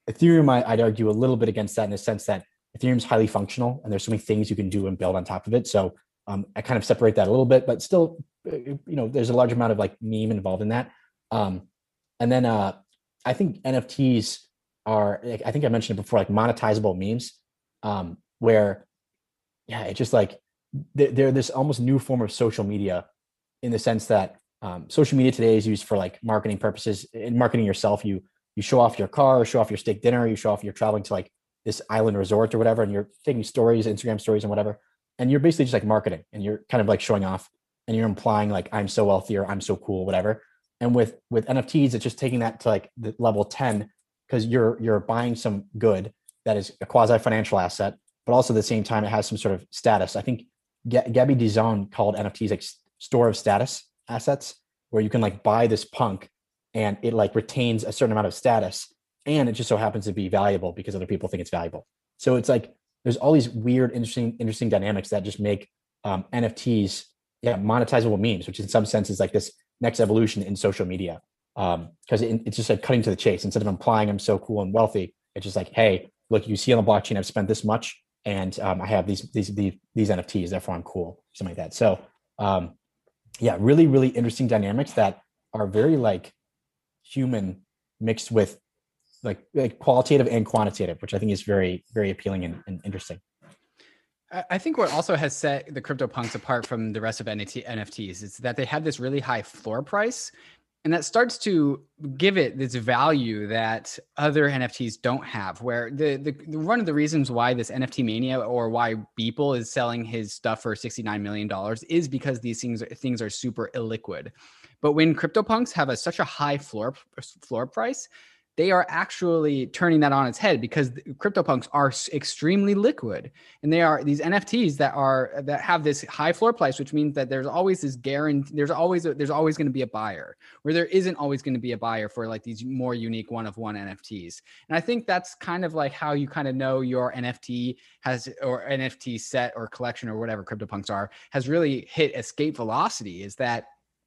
Ethereum, I'd argue a little bit against that in the sense that Ethereum's highly functional and there's so many things you can do and build on top of it. So I kind of separate that a little bit, but still, there's a large amount of like meme involved in that. And then I think NFTs are, I think I mentioned it before, like monetizable memes, where, yeah, it's just like they're this almost new form of social media in the sense that social media today is used for like marketing purposes. In marketing yourself, you show off your car, show off your steak dinner, you show off you're traveling to like this island resort or whatever, and you're taking stories, Instagram stories and whatever. And you're basically just like marketing and you're kind of like showing off and you're implying like, I'm so wealthy or I'm so cool, whatever. And with NFTs, it's just taking that to like the level 10, because you're buying some good that is a quasi financial asset, but also at the same time, it has some sort of status. I think Gabby Dizon called NFTs like store of status assets, where you can like buy this punk and it like retains a certain amount of status. And it just so happens to be valuable because other people think it's valuable. So it's like, there's all these weird, interesting dynamics that just make NFTs, monetizable memes, which in some sense is like this next evolution in social media. Because it's just like cutting to the chase. Instead of implying I'm so cool and wealthy, it's just like, hey, look, you see on the blockchain, I've spent this much, and I have these NFTs, therefore I'm cool, something like that. So really, really interesting dynamics that are very like human mixed with like qualitative and quantitative, which I think is very, very appealing and interesting. I think what also has set the CryptoPunks apart from the rest of NFTs is that they have this really high floor price, and that starts to give it this value that other NFTs don't have. Where the one of the reasons why this NFT mania, or why Beeple is selling his stuff for $69 million, is because these things are super illiquid. But when CryptoPunks have such a high floor price, they are actually turning that on its head, because CryptoPunks are extremely liquid, and they are these NFTs that have this high floor price, which means that there's always this guarantee. There's always going to be a buyer, where there isn't always going to be a buyer for like these more unique one-of-one NFTs. And I think that's kind of like how you kind of know your NFT or NFT set or collection or whatever CryptoPunks has really hit escape velocity. Is that,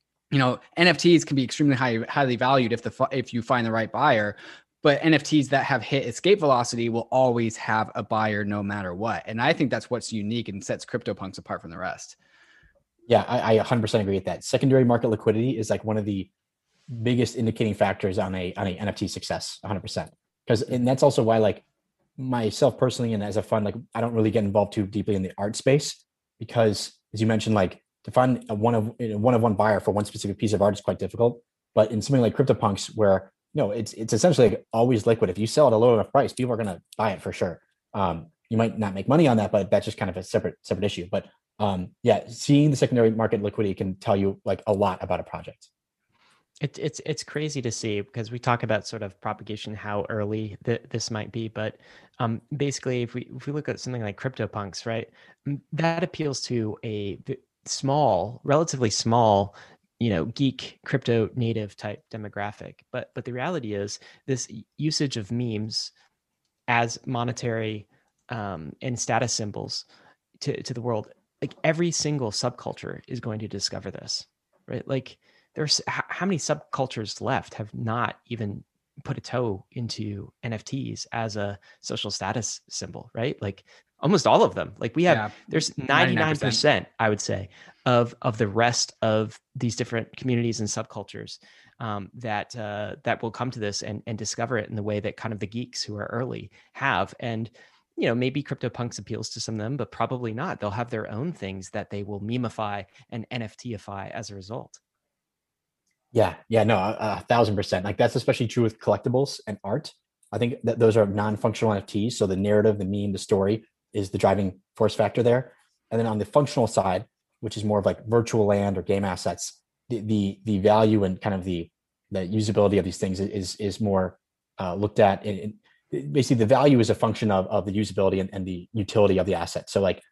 NFTs can be extremely highly valued if you find the right buyer, but NFTs that have hit escape velocity will always have a buyer no matter what. And I think that's what's unique and sets CryptoPunks apart from the rest. Yeah, I 100% agree with that. Secondary market liquidity is like one of the biggest indicating factors on a NFT success, 100%. And that's also why, like, myself personally and as a fund, like, I don't really get involved too deeply in the art space, because as you mentioned, like, to find a one-of-one buyer for one specific piece of art is quite difficult. But in something like CryptoPunks, where it's essentially like always liquid. If you sell at a low enough price, people are going to buy it for sure. You might not make money on that, but that's just kind of a separate issue. But seeing the secondary market liquidity can tell you like a lot about a project. It's crazy to see, because we talk about sort of propagation, how early this might be, but basically if we look at something like CryptoPunks, right, that appeals to a relatively small, geek crypto native type demographic. But the reality is, this usage of memes as monetary and status symbols to the world, like every single subculture is going to discover this, right? Like, there's how many subcultures left have not even put a toe into NFTs as a social status symbol, right? Like almost all of them. Like there's 99%, I would say, of the rest of these different communities and subcultures that will come to this and discover it in the way that kind of the geeks who are early have. And maybe CryptoPunks appeals to some of them, but probably not. They'll have their own things that they will memeify and NFTify as a result. Yeah, no, 1,000%. Like, that's especially true with collectibles and art. I think that those are non-functional NFTs. So the narrative, the meme, the story is the driving force factor there. And then on the functional side, which is more of like virtual land or game assets, the value and kind of the usability of these things is more looked at. Basically, the value is a function of the usability and the utility of the asset. So like,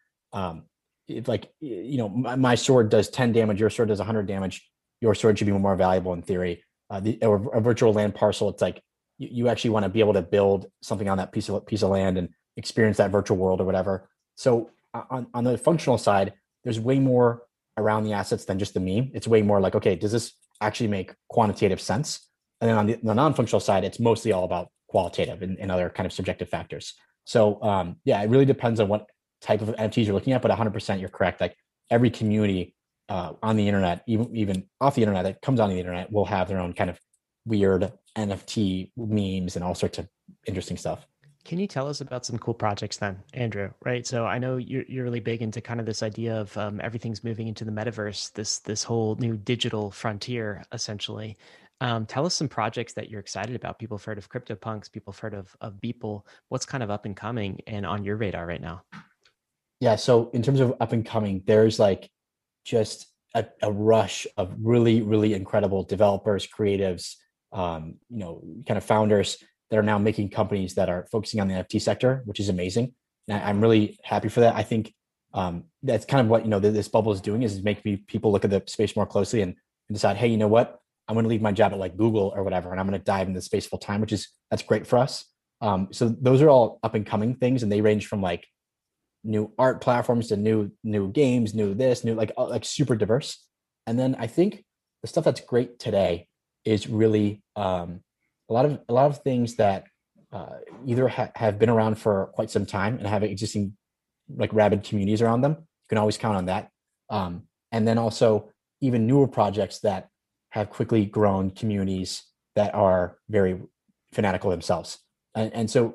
my sword does 10 damage, your sword does 100 damage. Your sword should be more valuable in theory. Or a virtual land parcel, it's like you actually want to be able to build something on that piece of land and experience that virtual world or whatever. So on the functional side, there's way more around the assets than just the meme. It's way more like, okay, does this actually make quantitative sense? And then on the non-functional side, it's mostly all about qualitative and other kind of subjective factors. So yeah, it really depends on what type of NFTs you're looking at, but 100% you're correct. Like every community on the internet, even off the internet that comes on the internet, will have their own kind of weird NFT memes and all sorts of interesting stuff. Can you tell us about some cool projects then, Andrew? Right. So I know you're really big into kind of this idea of everything's moving into the metaverse, this whole new digital frontier, essentially. Tell us some projects that you're excited about. People have heard of CryptoPunks, people have heard of Beeple. What's kind of up and coming and on your radar right now? Yeah. So in terms of up and coming, there's like just a rush of really, really incredible developers, creatives, kind of founders that are now making companies that are focusing on the NFT sector, which is amazing. And I'm really happy for that. I think that's kind of what, this bubble is doing, is making people look at the space more closely and decide, hey, you know what? I'm going to leave my job at like Google or whatever, and I'm going to dive into the space full time, that's great for us. So those are all up and coming things, and they range from like new art platforms to new games, new like super diverse. And then I think the stuff that's great today is really a lot of things that either have been around for quite some time and have existing like rabid communities around them. You can always count on that. And then also even newer projects that have quickly grown communities that are very fanatical themselves. And so,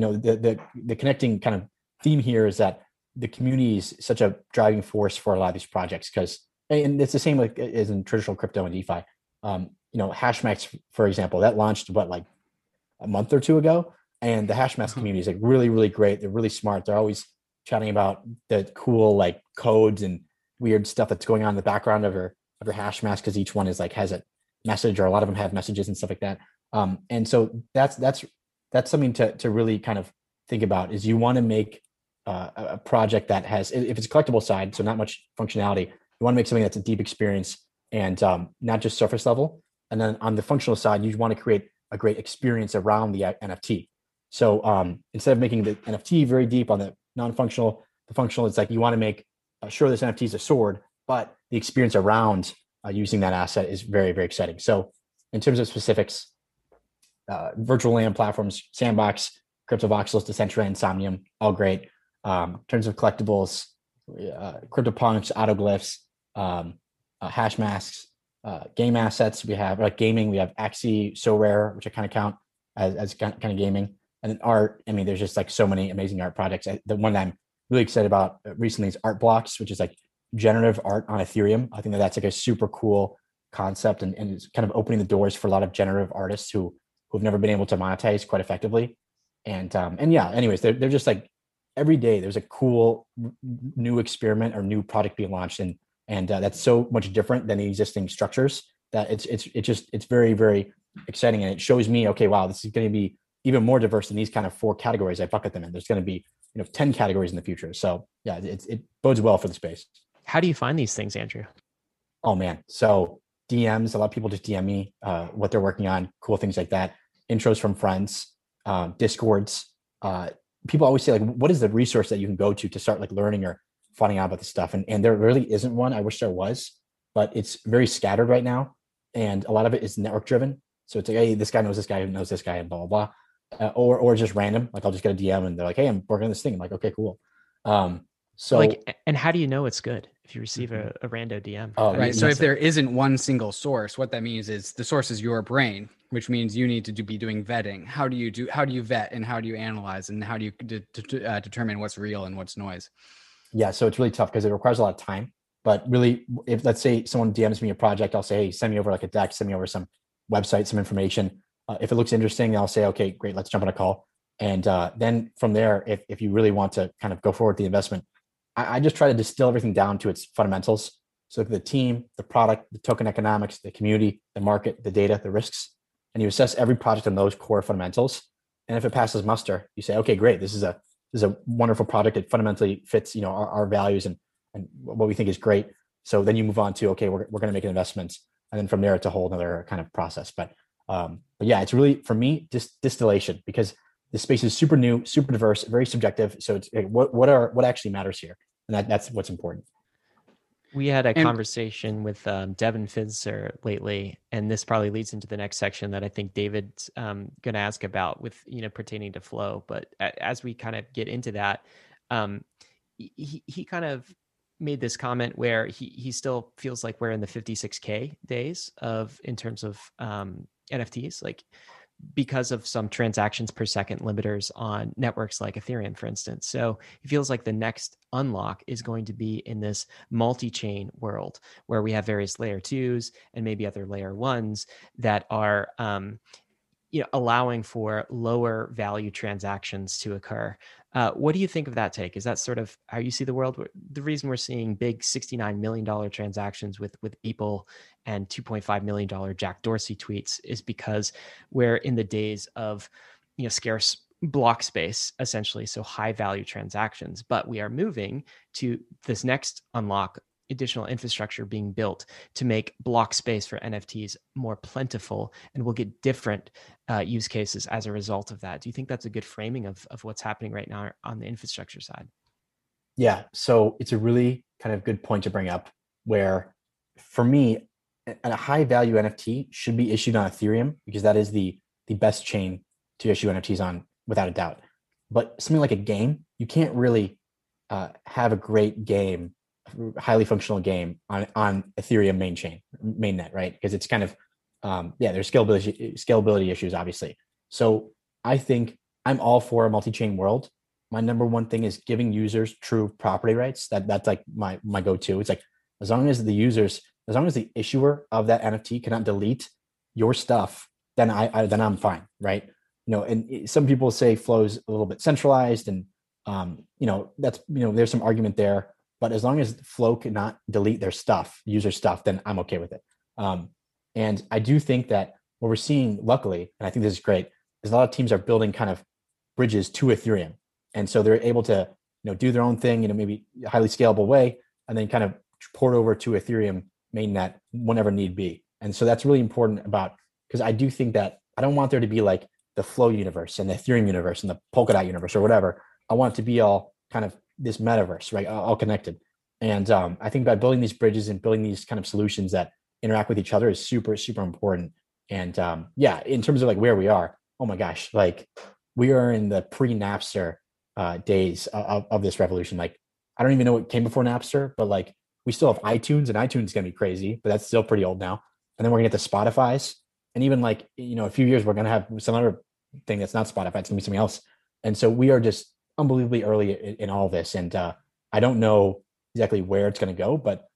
the connecting kind of theme here is that the community is such a driving force for a lot of these projects, and it's the same like as in traditional crypto and DeFi. Hashmax, for example, that launched like a month or two ago, and the Hashmax community is like really, really great. They're really smart. They're always chatting about the cool like codes and weird stuff that's going on in the background of your Hashmax, because each one is like has a message, or a lot of them have messages and stuff like that. And so that's something to really kind of think about, is you want to make a project that has, if it's a collectible side, so not much functionality, you want to make something that's a deep experience and not just surface level. And then on the functional side, you want to create a great experience around the NFT. So instead of making the NFT very deep on the non-functional, the functional, it's like you want to make sure this NFT is a sword, but the experience around using that asset is very, very exciting. So in terms of specifics, virtual land platforms, Sandbox, CryptoVoxels, Decentraland, Somnium, all great. In terms of collectibles, CryptoPunks, Autoglyphs, Hashmasks, game assets, we have like gaming, we have Axie, Sorare, which I kind of count as kind of gaming. And then art, I mean, there's just like so many amazing art projects. The one that I'm really excited about recently is Art Blocks, which is like generative art on Ethereum. I think that's like a super cool concept, and it's kind of opening the doors for a lot of generative artists who've never been able to monetize quite effectively. And yeah, anyways, they're just like every day there's a cool new experiment or new product being launched, and that's so much different than the existing structures that it's very, very exciting. And it shows me, okay, wow, this is going to be even more diverse than these kind of 4 categories I bucket them in. There's going to be 10 categories in the future. So yeah, it bodes well for the space. How do you find these things, Andrew? Oh man, so DMs. A lot of people just DM me what they're working on, cool things like that. Intros from friends, Discords. People always say like, what is the resource that you can go to start like learning or finding out about this stuff? And there really isn't one. I wish there was, but it's very scattered right now. And a lot of it is network driven. So it's like, hey, this guy knows this guy who knows this guy, and blah, blah, blah. Or just random. Like I'll just get a DM and they're like, hey, I'm working on this thing. I'm like, okay, cool. So like, and how do you know it's good if you receive a rando DM? Right. So if there isn't one single source, what that means is the source is your brain, which means you need to be doing vetting. How do you vet, and how do you analyze, and how do you determine what's real and what's noise? Yeah. So it's really tough because it requires a lot of time. But really, if let's say someone DMs me a project, I'll say, hey, send me over like a deck, send me over some website, some information. If it looks interesting, I'll say, okay, great, let's jump on a call. And then from there, if you really want to kind of go forward with the investment, I just try to distill everything down to its fundamentals. So look at the team, the product, the token economics, the community, the market, the data, the risks, and you assess every project on those core fundamentals. And if it passes muster, you say, okay, great, this is a wonderful product. It fundamentally fits, our values and what we think is great. So then you move on to, okay, we're going to make an investment, and then from there it's a whole another kind of process. But yeah, it's really for me distillation, because the space is super new, super diverse, very subjective. So it's what actually matters here, and that's what's important. We had a conversation with Devin Finzer lately, and this probably leads into the next section that I think David's going to ask about with, pertaining to flow. But as we kind of get into that, he kind of made this comment where he still feels like we're in the 56K days in terms of NFTs, like because of some transactions per second limiters on networks like Ethereum, for instance. So it feels like the next unlock is going to be in this multi-chain world where we have various layer 2s and maybe other layer 1s that are allowing for lower value transactions to occur. What do you think of that take? Is that sort of how you see the world? The reason we're seeing big $69 million transactions with Beeple and $2.5 million Jack Dorsey tweets is because we're in the days of scarce block space, essentially, so high value transactions. But we are moving to this next unlock, additional infrastructure being built to make block space for NFTs more plentiful, and we'll get different use cases as a result of that. Do you think that's a good framing of what's happening right now on the infrastructure side? Yeah, so it's a really kind of good point to bring up, where for me, a high value NFT should be issued on Ethereum because that is the best chain to issue NFTs on, without a doubt. But something like a game, you can't really have a great game, highly functional game on Ethereum mainnet, right? Because it's kind of there's scalability issues, obviously. So I think I'm all for a multi-chain world. My number one thing is giving users true property rights. That's like my go-to. It's like as long as the issuer of that NFT cannot delete your stuff, then I'm fine, right? And some people say Flow's a little bit centralized, and that's there's some argument there. But as long as Flow cannot delete their stuff, user stuff, then I'm okay with it. And I do think that what we're seeing, luckily, and I think this is great, is a lot of teams are building kind of bridges to Ethereum. And so they're able to, do their own thing in a maybe highly scalable way, and then kind of port over to Ethereum mainnet whenever need be. And so that's really important because I do think that I don't want there to be like the Flow universe and the Ethereum universe and the Polkadot universe or whatever. I want it to be all kind of this metaverse, right? All connected. And I think by building these bridges and building these kind of solutions that interact with each other is super, super important. And in terms of like where we are, oh my gosh, like we are in the pre-Napster days of this revolution. Like, I don't even know what came before Napster, but like we still have iTunes, and iTunes is going to be crazy, but that's still pretty old now. And then we're going to get the Spotify's, and even like, a few years, we're going to have some other thing that's not Spotify. It's going to be something else. And so we are just unbelievably early in all this, and I don't know exactly where it's going to go, but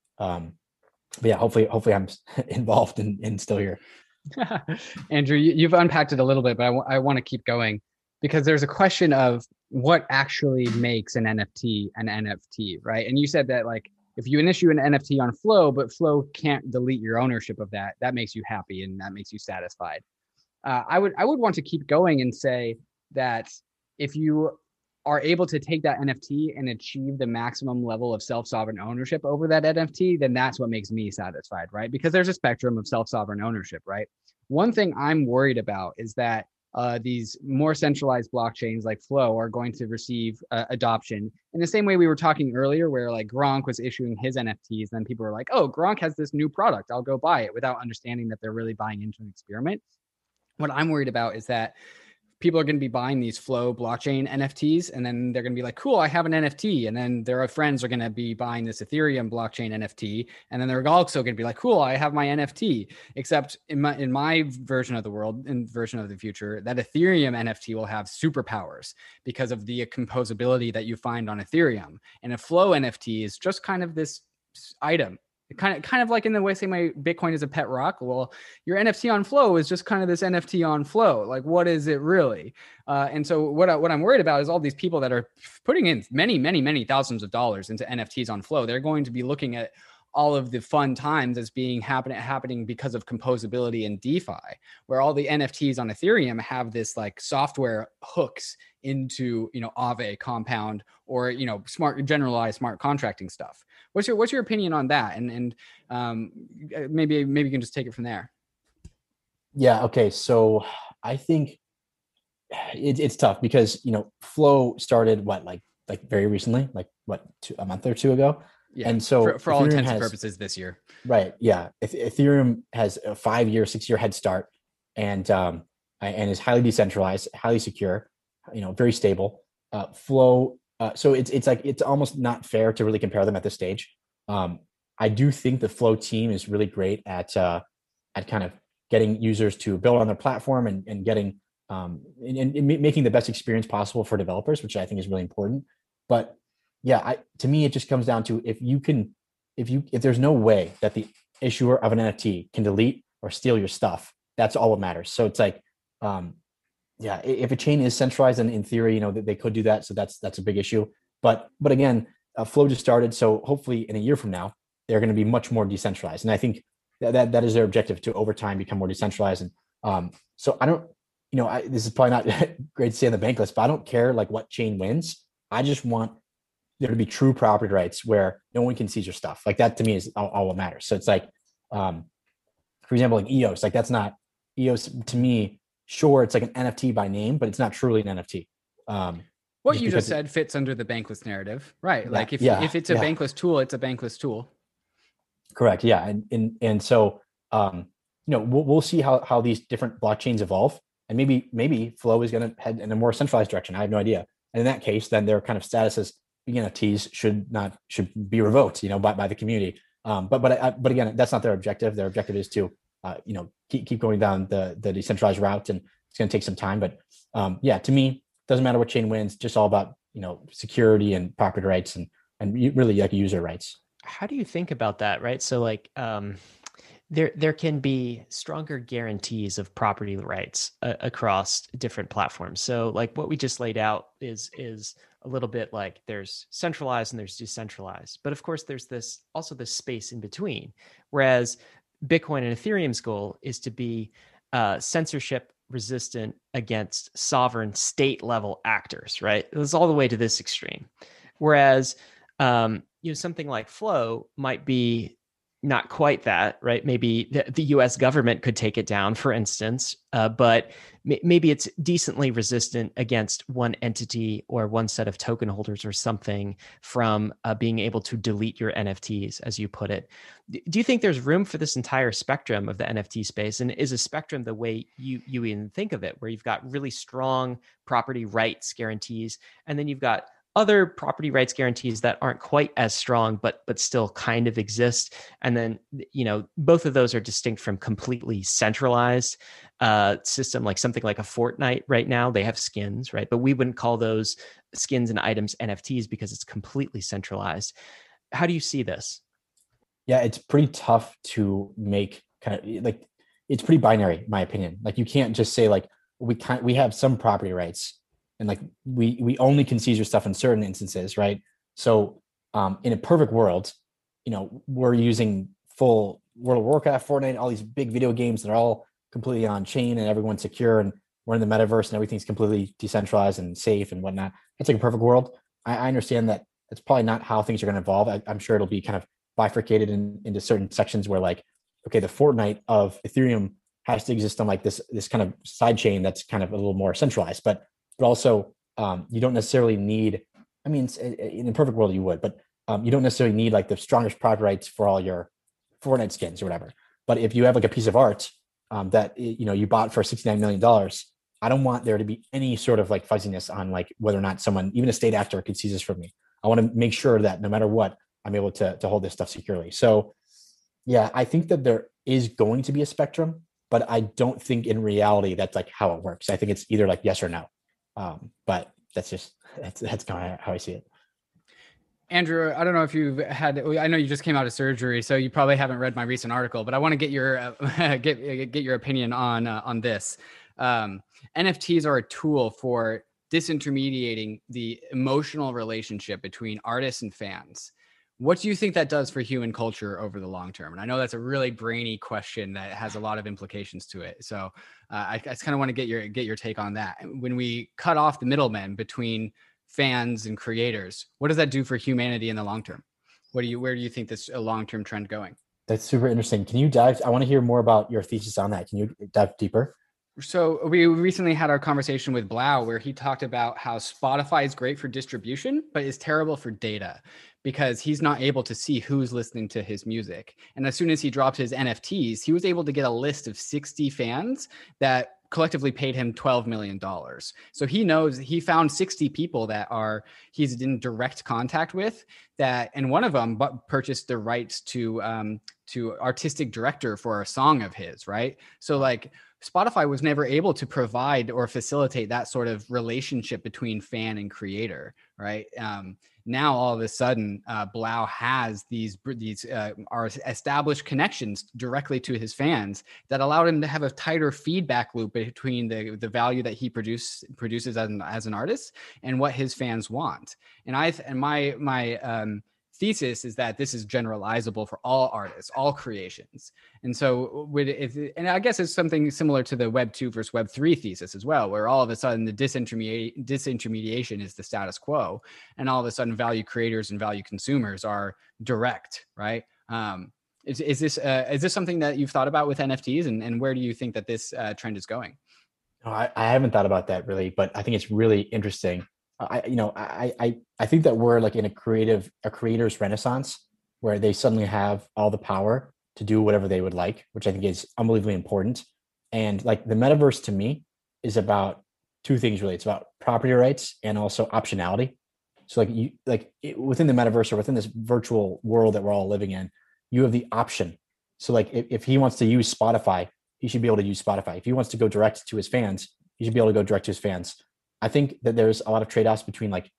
yeah, hopefully I'm involved and still here. Andrew, you've unpacked it a little bit, but I want to keep going because there's a question of what actually makes an NFT, right? And you said that like if you issue an NFT on Flow, but Flow can't delete your ownership of that makes you happy and that makes you satisfied. I would want to keep going and say that if you are able to take that NFT and achieve the maximum level of self-sovereign ownership over that NFT, then that's what makes me satisfied, right? Because there's a spectrum of self-sovereign ownership, right? One thing I'm worried about is that these more centralized blockchains like Flow are going to receive adoption in the same way we were talking earlier, where like Gronk was issuing his NFTs, then people were like, oh, Gronk has this new product, I'll go buy it, without understanding that they're really buying into an experiment. What I'm worried about is that people are going to be buying these Flow blockchain NFTs, and then they're going to be like, cool, I have an NFT. And then their friends are going to be buying this Ethereum blockchain NFT. And then they're also going to be like, cool, I have my NFT. Except in my version of the world, in version of the future, that Ethereum NFT will have superpowers because of the composability that you find on Ethereum. And a Flow NFT is just kind of this item. Kind of like in the way, say my Bitcoin is a pet rock. Well, your NFT on Flow is just kind of this NFT on Flow. Like, what is it really? And so what I'm worried about is all these people that are putting in many, many, many thousands of dollars into NFTs on Flow. They're going to be looking at all of the fun times as being happening because of composability and DeFi, where all the NFTs on Ethereum have this like software hooks into, Aave, Compound, or, generalized smart contracting stuff. What's your opinion on that? And maybe you can just take it from there. Yeah. Okay. So I think it's tough because, Flow started like very recently, a month or two ago. Yeah. And so for all intents and purposes this year. Right. Yeah. Ethereum has a 5-year, 6-year head start and is highly decentralized, highly secure, very stable. Flow. So it's almost not fair to really compare them at this stage. I do think the Flow team is really great at kind of getting users to build on their platform and getting and making the best experience possible for developers, which I think is really important. But yeah, to me, it just comes down to if there's no way that the issuer of an NFT can delete or steal your stuff, that's all that matters. So it's like, if a chain is centralized, and in theory, they could do that. So that's a big issue. But again, Flow just started, so hopefully in a year from now, they're going to be much more decentralized. And I think that is their objective, to over time become more decentralized. And so I don't, this is probably not great to say on the Bankless, but I don't care like what chain wins. I just want there to be true property rights where no one can seize your stuff. Like that to me is all what matters. So it's like, for example, like EOS, like that's not EOS to me. Sure, it's like an NFT by name, but it's not truly an NFT. What you just said fits under the Bankless narrative, right? Yeah, like if it's a Bankless tool, it's a Bankless tool. Correct. Yeah. And so, we'll see how these different blockchains evolve, and maybe Flow is going to head in a more centralized direction. I have no idea. And in that case, then their kind of status as NFTs should be revoked, by the community. But again, that's not their objective. Their objective is to, keep going down the decentralized route, and it's going to take some time. But to me, doesn't matter what chain wins, just all about, security and property rights and really like user rights. How do you think about that? Right. So like, there can be stronger guarantees of property rights across different platforms. So like what we just laid out is a little bit like there's centralized and there's decentralized, but of course there's this space in between. Whereas Bitcoin and Ethereum's goal is to be censorship resistant against sovereign state level actors, right? It was all the way to this extreme. Whereas, something like Flow might be not quite that, right? Maybe the US government could take it down, for instance, but maybe it's decently resistant against one entity or one set of token holders or something from being able to delete your NFTs, as you put it. Do you think there's room for this entire spectrum of the NFT space? And is a spectrum the way you even think of it, where you've got really strong property rights guarantees, and then you've got other property rights guarantees that aren't quite as strong, but still kind of exist. And then, both of those are distinct from completely centralized system, like something like a Fortnite right now, they have skins, right? But we wouldn't call those skins and items NFTs because it's completely centralized. How do you see this? Yeah, it's pretty tough to make kind of like, it's pretty binary, in my opinion. Like you can't just say like, we have some property rights, and like we only can seize your stuff in certain instances, right? So in a perfect world, we're using full World of Warcraft, Fortnite, all these big video games that are all completely on chain and everyone's secure, and we're in the metaverse and everything's completely decentralized and safe and whatnot. That's like a perfect world. I understand that that's probably not how things are going to evolve. I'm sure it'll be kind of bifurcated into certain sections where like, okay, the Fortnite of Ethereum has to exist on like this kind of side chain that's kind of a little more centralized, but also you don't necessarily need, in a perfect world you would, but you don't necessarily need like the strongest property rights for all your Fortnite skins or whatever. But if you have like a piece of art that you bought for $69 million, I don't want there to be any sort of like fuzziness on like whether or not someone, even a state actor, could seize this from me. I want to make sure that no matter what, I'm able to hold this stuff securely. So yeah, I think that there is going to be a spectrum, but I don't think in reality that's like how it works. I think it's either like yes or no. But that's kind of how I see it. Andrew, I don't know if you've I know you just came out of surgery, so you probably haven't read my recent article, but I want to get your get your opinion on this. NFTs are a tool for disintermediating the emotional relationship between artists and fans. What do you think that does for human culture over the long term? And I know that's a really brainy question that has a lot of implications to it. So I just kind of want to get your take on that. When we cut off the middlemen between fans and creators, what does that do for humanity in the long term? Where do you think this a long-term trend going? That's super interesting. Can you I want to hear more about your thesis on that. Can you dive deeper? So we recently had our conversation with Blau where he talked about how Spotify is great for distribution, but is terrible for data because he's not able to see who's listening to his music. And as soon as he dropped his NFTs, he was able to get a list of 60 fans that collectively paid him $12 million. So he knows he found 60 people that he's in direct contact with that. And one of them purchased the rights to artistic director for a song of his, right? So like Spotify was never able to provide or facilitate that sort of relationship between fan and creator, right? Now all of a sudden, Blau has these are established connections directly to his fans that allowed him to have a tighter feedback loop between the value that he produces as an artist and what his fans want. And my thesis is that this is generalizable for all artists, all creations. And so and I guess it's something similar to the Web 2 versus Web 3 thesis as well, where all of a sudden the disintermediation is the status quo. And all of a sudden value creators and value consumers are direct, right? Is this something that you've thought about with NFTs, and where do you think that this trend is going? I haven't thought about that really, but I think it's really interesting. I think that we're like in a creator's renaissance where they suddenly have all the power to do whatever they would like, which I think is unbelievably important. And like the metaverse to me is about two things really. It's about property rights and also optionality. So within the metaverse or within this virtual world that we're all living in, you have the option. So like if he wants to use Spotify, he should be able to use Spotify. If he wants to go direct to his fans, he should be able to go direct to his fans. I think that there's a lot of trade-offs between like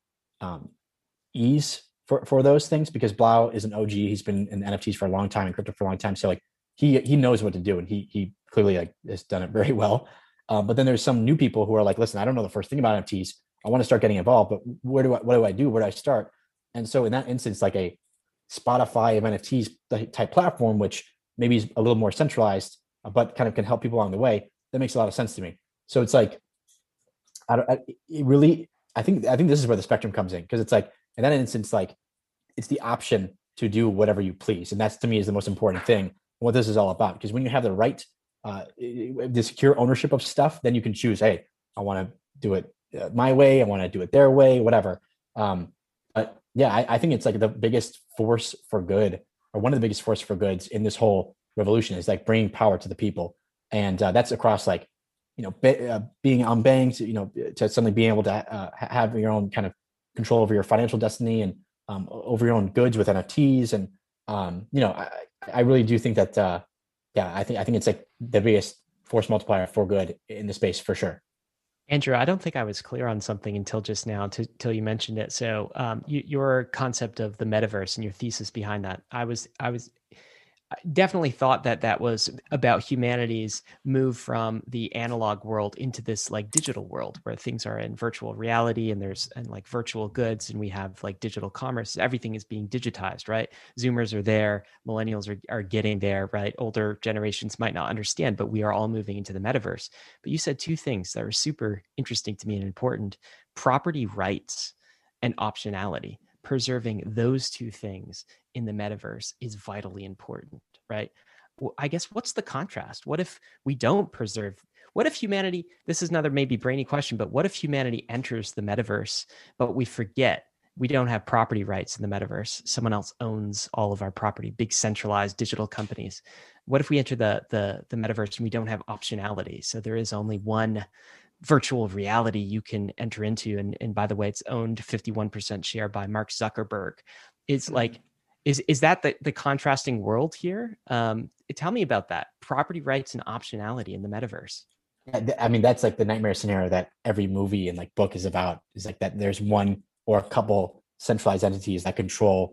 ease for those things, because Blau is an OG. He's been in NFTs for a long time and crypto for a long time. So like he knows what to do, and he clearly like has done it very well. But then there's some new people who are like, listen, I don't know the first thing about NFTs. I want to start getting involved, but what do I do? Where do I start? And so in that instance, like a Spotify of NFTs type platform, which maybe is a little more centralized, but kind of can help people along the way, that makes a lot of sense to me. So it's like, I think this is where the spectrum comes in, because it's like in that instance, like it's the option to do whatever you please, and that's to me is the most important thing. What this is all about, because when you have the right, the secure ownership of stuff, then you can choose. Hey, I want to do it my way. I want to do it their way. Whatever. But yeah, I think it's like the biggest force for good, or one of the biggest force for goods in this whole revolution is like bringing power to the people, and that's across like, being unbanked, to suddenly being able to have your own kind of control over your financial destiny and over your own goods with NFTs. And, I really do think that, I think it's like the biggest force multiplier for good in the space for sure. Andrew, I don't think I was clear on something until just now, till you mentioned it. So your concept of the metaverse and your thesis behind that, I definitely thought that was about humanity's move from the analog world into this like digital world where things are in virtual reality and like virtual goods, and we have like digital commerce. Everything is being digitized, right? Zoomers are there, millennials are getting there, right? Older generations might not understand, but we are all moving into the metaverse. But you said two things that were super interesting to me and important: property rights and optionality. Preserving those two things in the metaverse is vitally important, right? Well, I guess what's the contrast? What if we don't preserve? What if humanity, this is another maybe brainy question, but what if humanity enters the metaverse, but we forget we don't have property rights in the metaverse? Someone else owns all of our property, big centralized digital companies. What if we enter the metaverse and we don't have optionality? So there is only one virtual reality you can enter into. And by the way, it's owned 51% share by Mark Zuckerberg. It's like, is that the contrasting world here? Tell me about that. Property rights and optionality in the metaverse. I mean, that's like the nightmare scenario that every movie and like book is about, is like that there's one or a couple centralized entities that control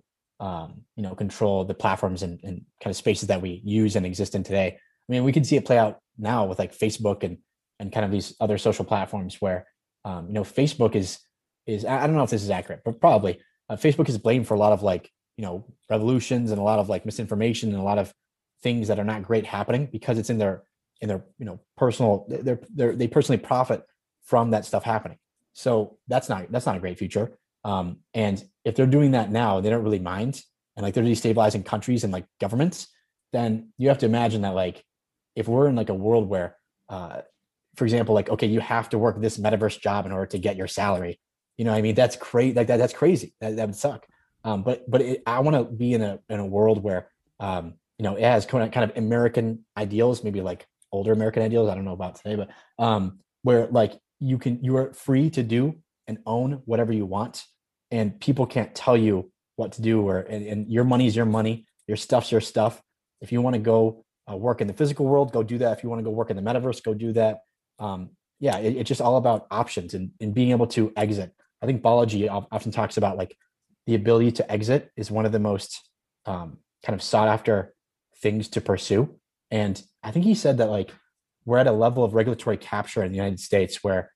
the platforms and kind of spaces that we use and exist in today. I mean, we can see it play out now with like Facebook and kind of these other social platforms where, Facebook is, I don't know if this is accurate, but probably Facebook is blamed for a lot of like, revolutions and a lot of like misinformation and a lot of things that are not great happening because it's in their personal, they personally profit from that stuff happening. So that's not a great future. And if they're doing that now, they don't really mind, and like they're destabilizing countries and like governments, then you have to imagine that like if we're in like a world where for example, like, okay, you have to work this metaverse job in order to get your salary. You know what I mean? That's crazy. Like that's crazy. That would suck. But I want to be in a world where, you know, it has kind of American ideals, maybe like older American ideals. I don't know about today, but where like you are free to do and own whatever you want, and people can't tell you what to do, and your money is your money, your stuff's your stuff. If you want to go work in the physical world, go do that. If you want to go work in the metaverse, go do that. Yeah, it's just all about options and being able to exit. I think Balaji often talks about like the ability to exit is one of the most kind of sought after things to pursue. And I think he said that like we're at a level of regulatory capture in the United States where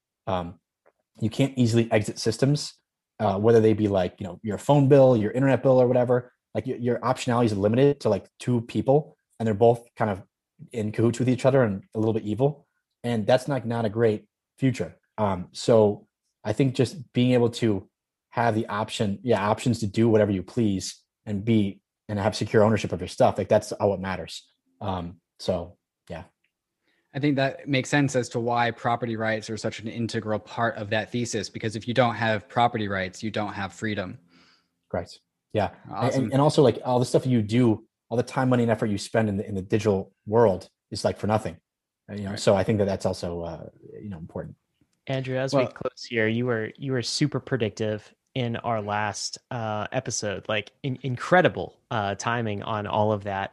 you can't easily exit systems, whether they be like, you know, your phone bill, your internet bill or whatever. Like your optionality is limited to like 2 people, and they're both kind of in cahoots with each other and a little bit evil. And that's not a great future. So I think just being able to have the options to do whatever you please and have secure ownership of your stuff, like that's all what matters. So yeah. I think that makes sense as to why property rights are such an integral part of that thesis, because if you don't have property rights, you don't have freedom. Right. Yeah. Awesome. And also like all the stuff you do, all the time, money, and effort you spend in the digital world is like for nothing. You know, right. So I think that's also important. Andrew, as we close here, you were super predictive in our last episode, like incredible timing on all of that.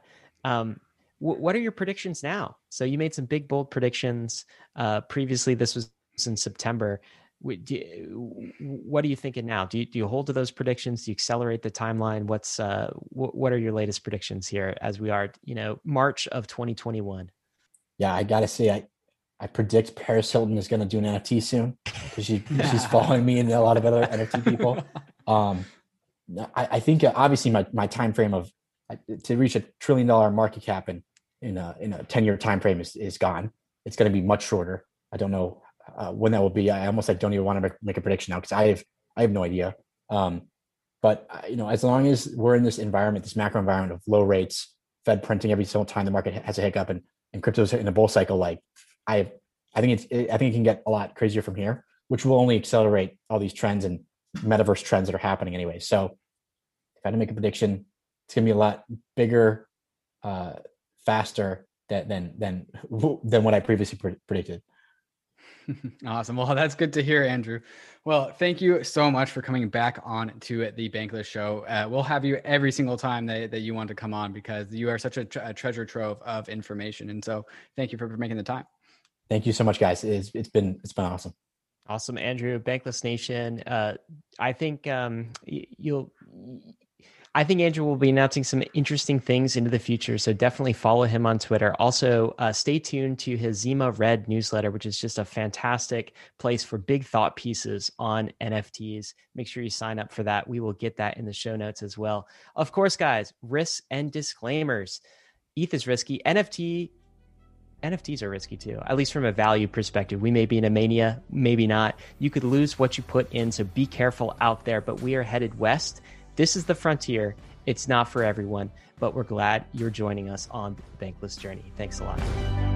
What are your predictions now? So you made some big, bold predictions. Previously, this was in September. What are you thinking now? Do you hold to those predictions? Do you accelerate the timeline? What are your latest predictions here as we are, March of 2021? Yeah, I gotta say, I predict Paris Hilton is going to do an NFT soon because she's following me and a lot of other NFT people. I think obviously my time frame of to reach $1 trillion market cap in a 10-year time frame is gone. It's going to be much shorter. I don't know when that will be. I almost don't even want to make a prediction now because I have no idea. But as long as we're in this environment, this macro environment of low rates, Fed printing every single time the market has a hiccup, and crypto's in a bull cycle, like I think it can get a lot crazier from here, which will only accelerate all these trends and metaverse trends that are happening anyway. So if I had to make a prediction, it's going to be a lot bigger, faster than what I previously predicted. Awesome. Well, that's good to hear, Andrew. Well, thank you so much for coming back on to the Bankless Show. We'll have you every single time that you want to come on because you are such a treasure trove of information. And so thank you for making the time. Thank you so much, guys. It's been awesome. Awesome, Andrew. Bankless Nation. I think I think Andrew will be announcing some interesting things into the future. So definitely follow him on Twitter. Also, stay tuned to his Zima Red newsletter, which is just a fantastic place for big thought pieces on NFTs. Make sure you sign up for that. We will get that in the show notes as well. Of course, guys, risks and disclaimers. ETH is risky. NFTs are risky too, at least from a value perspective. We may be in a mania, maybe not. You could lose what you put in, so be careful out there. But we are headed west. This is the frontier. It's not for everyone, but we're glad you're joining us on the Bankless journey. Thanks a lot.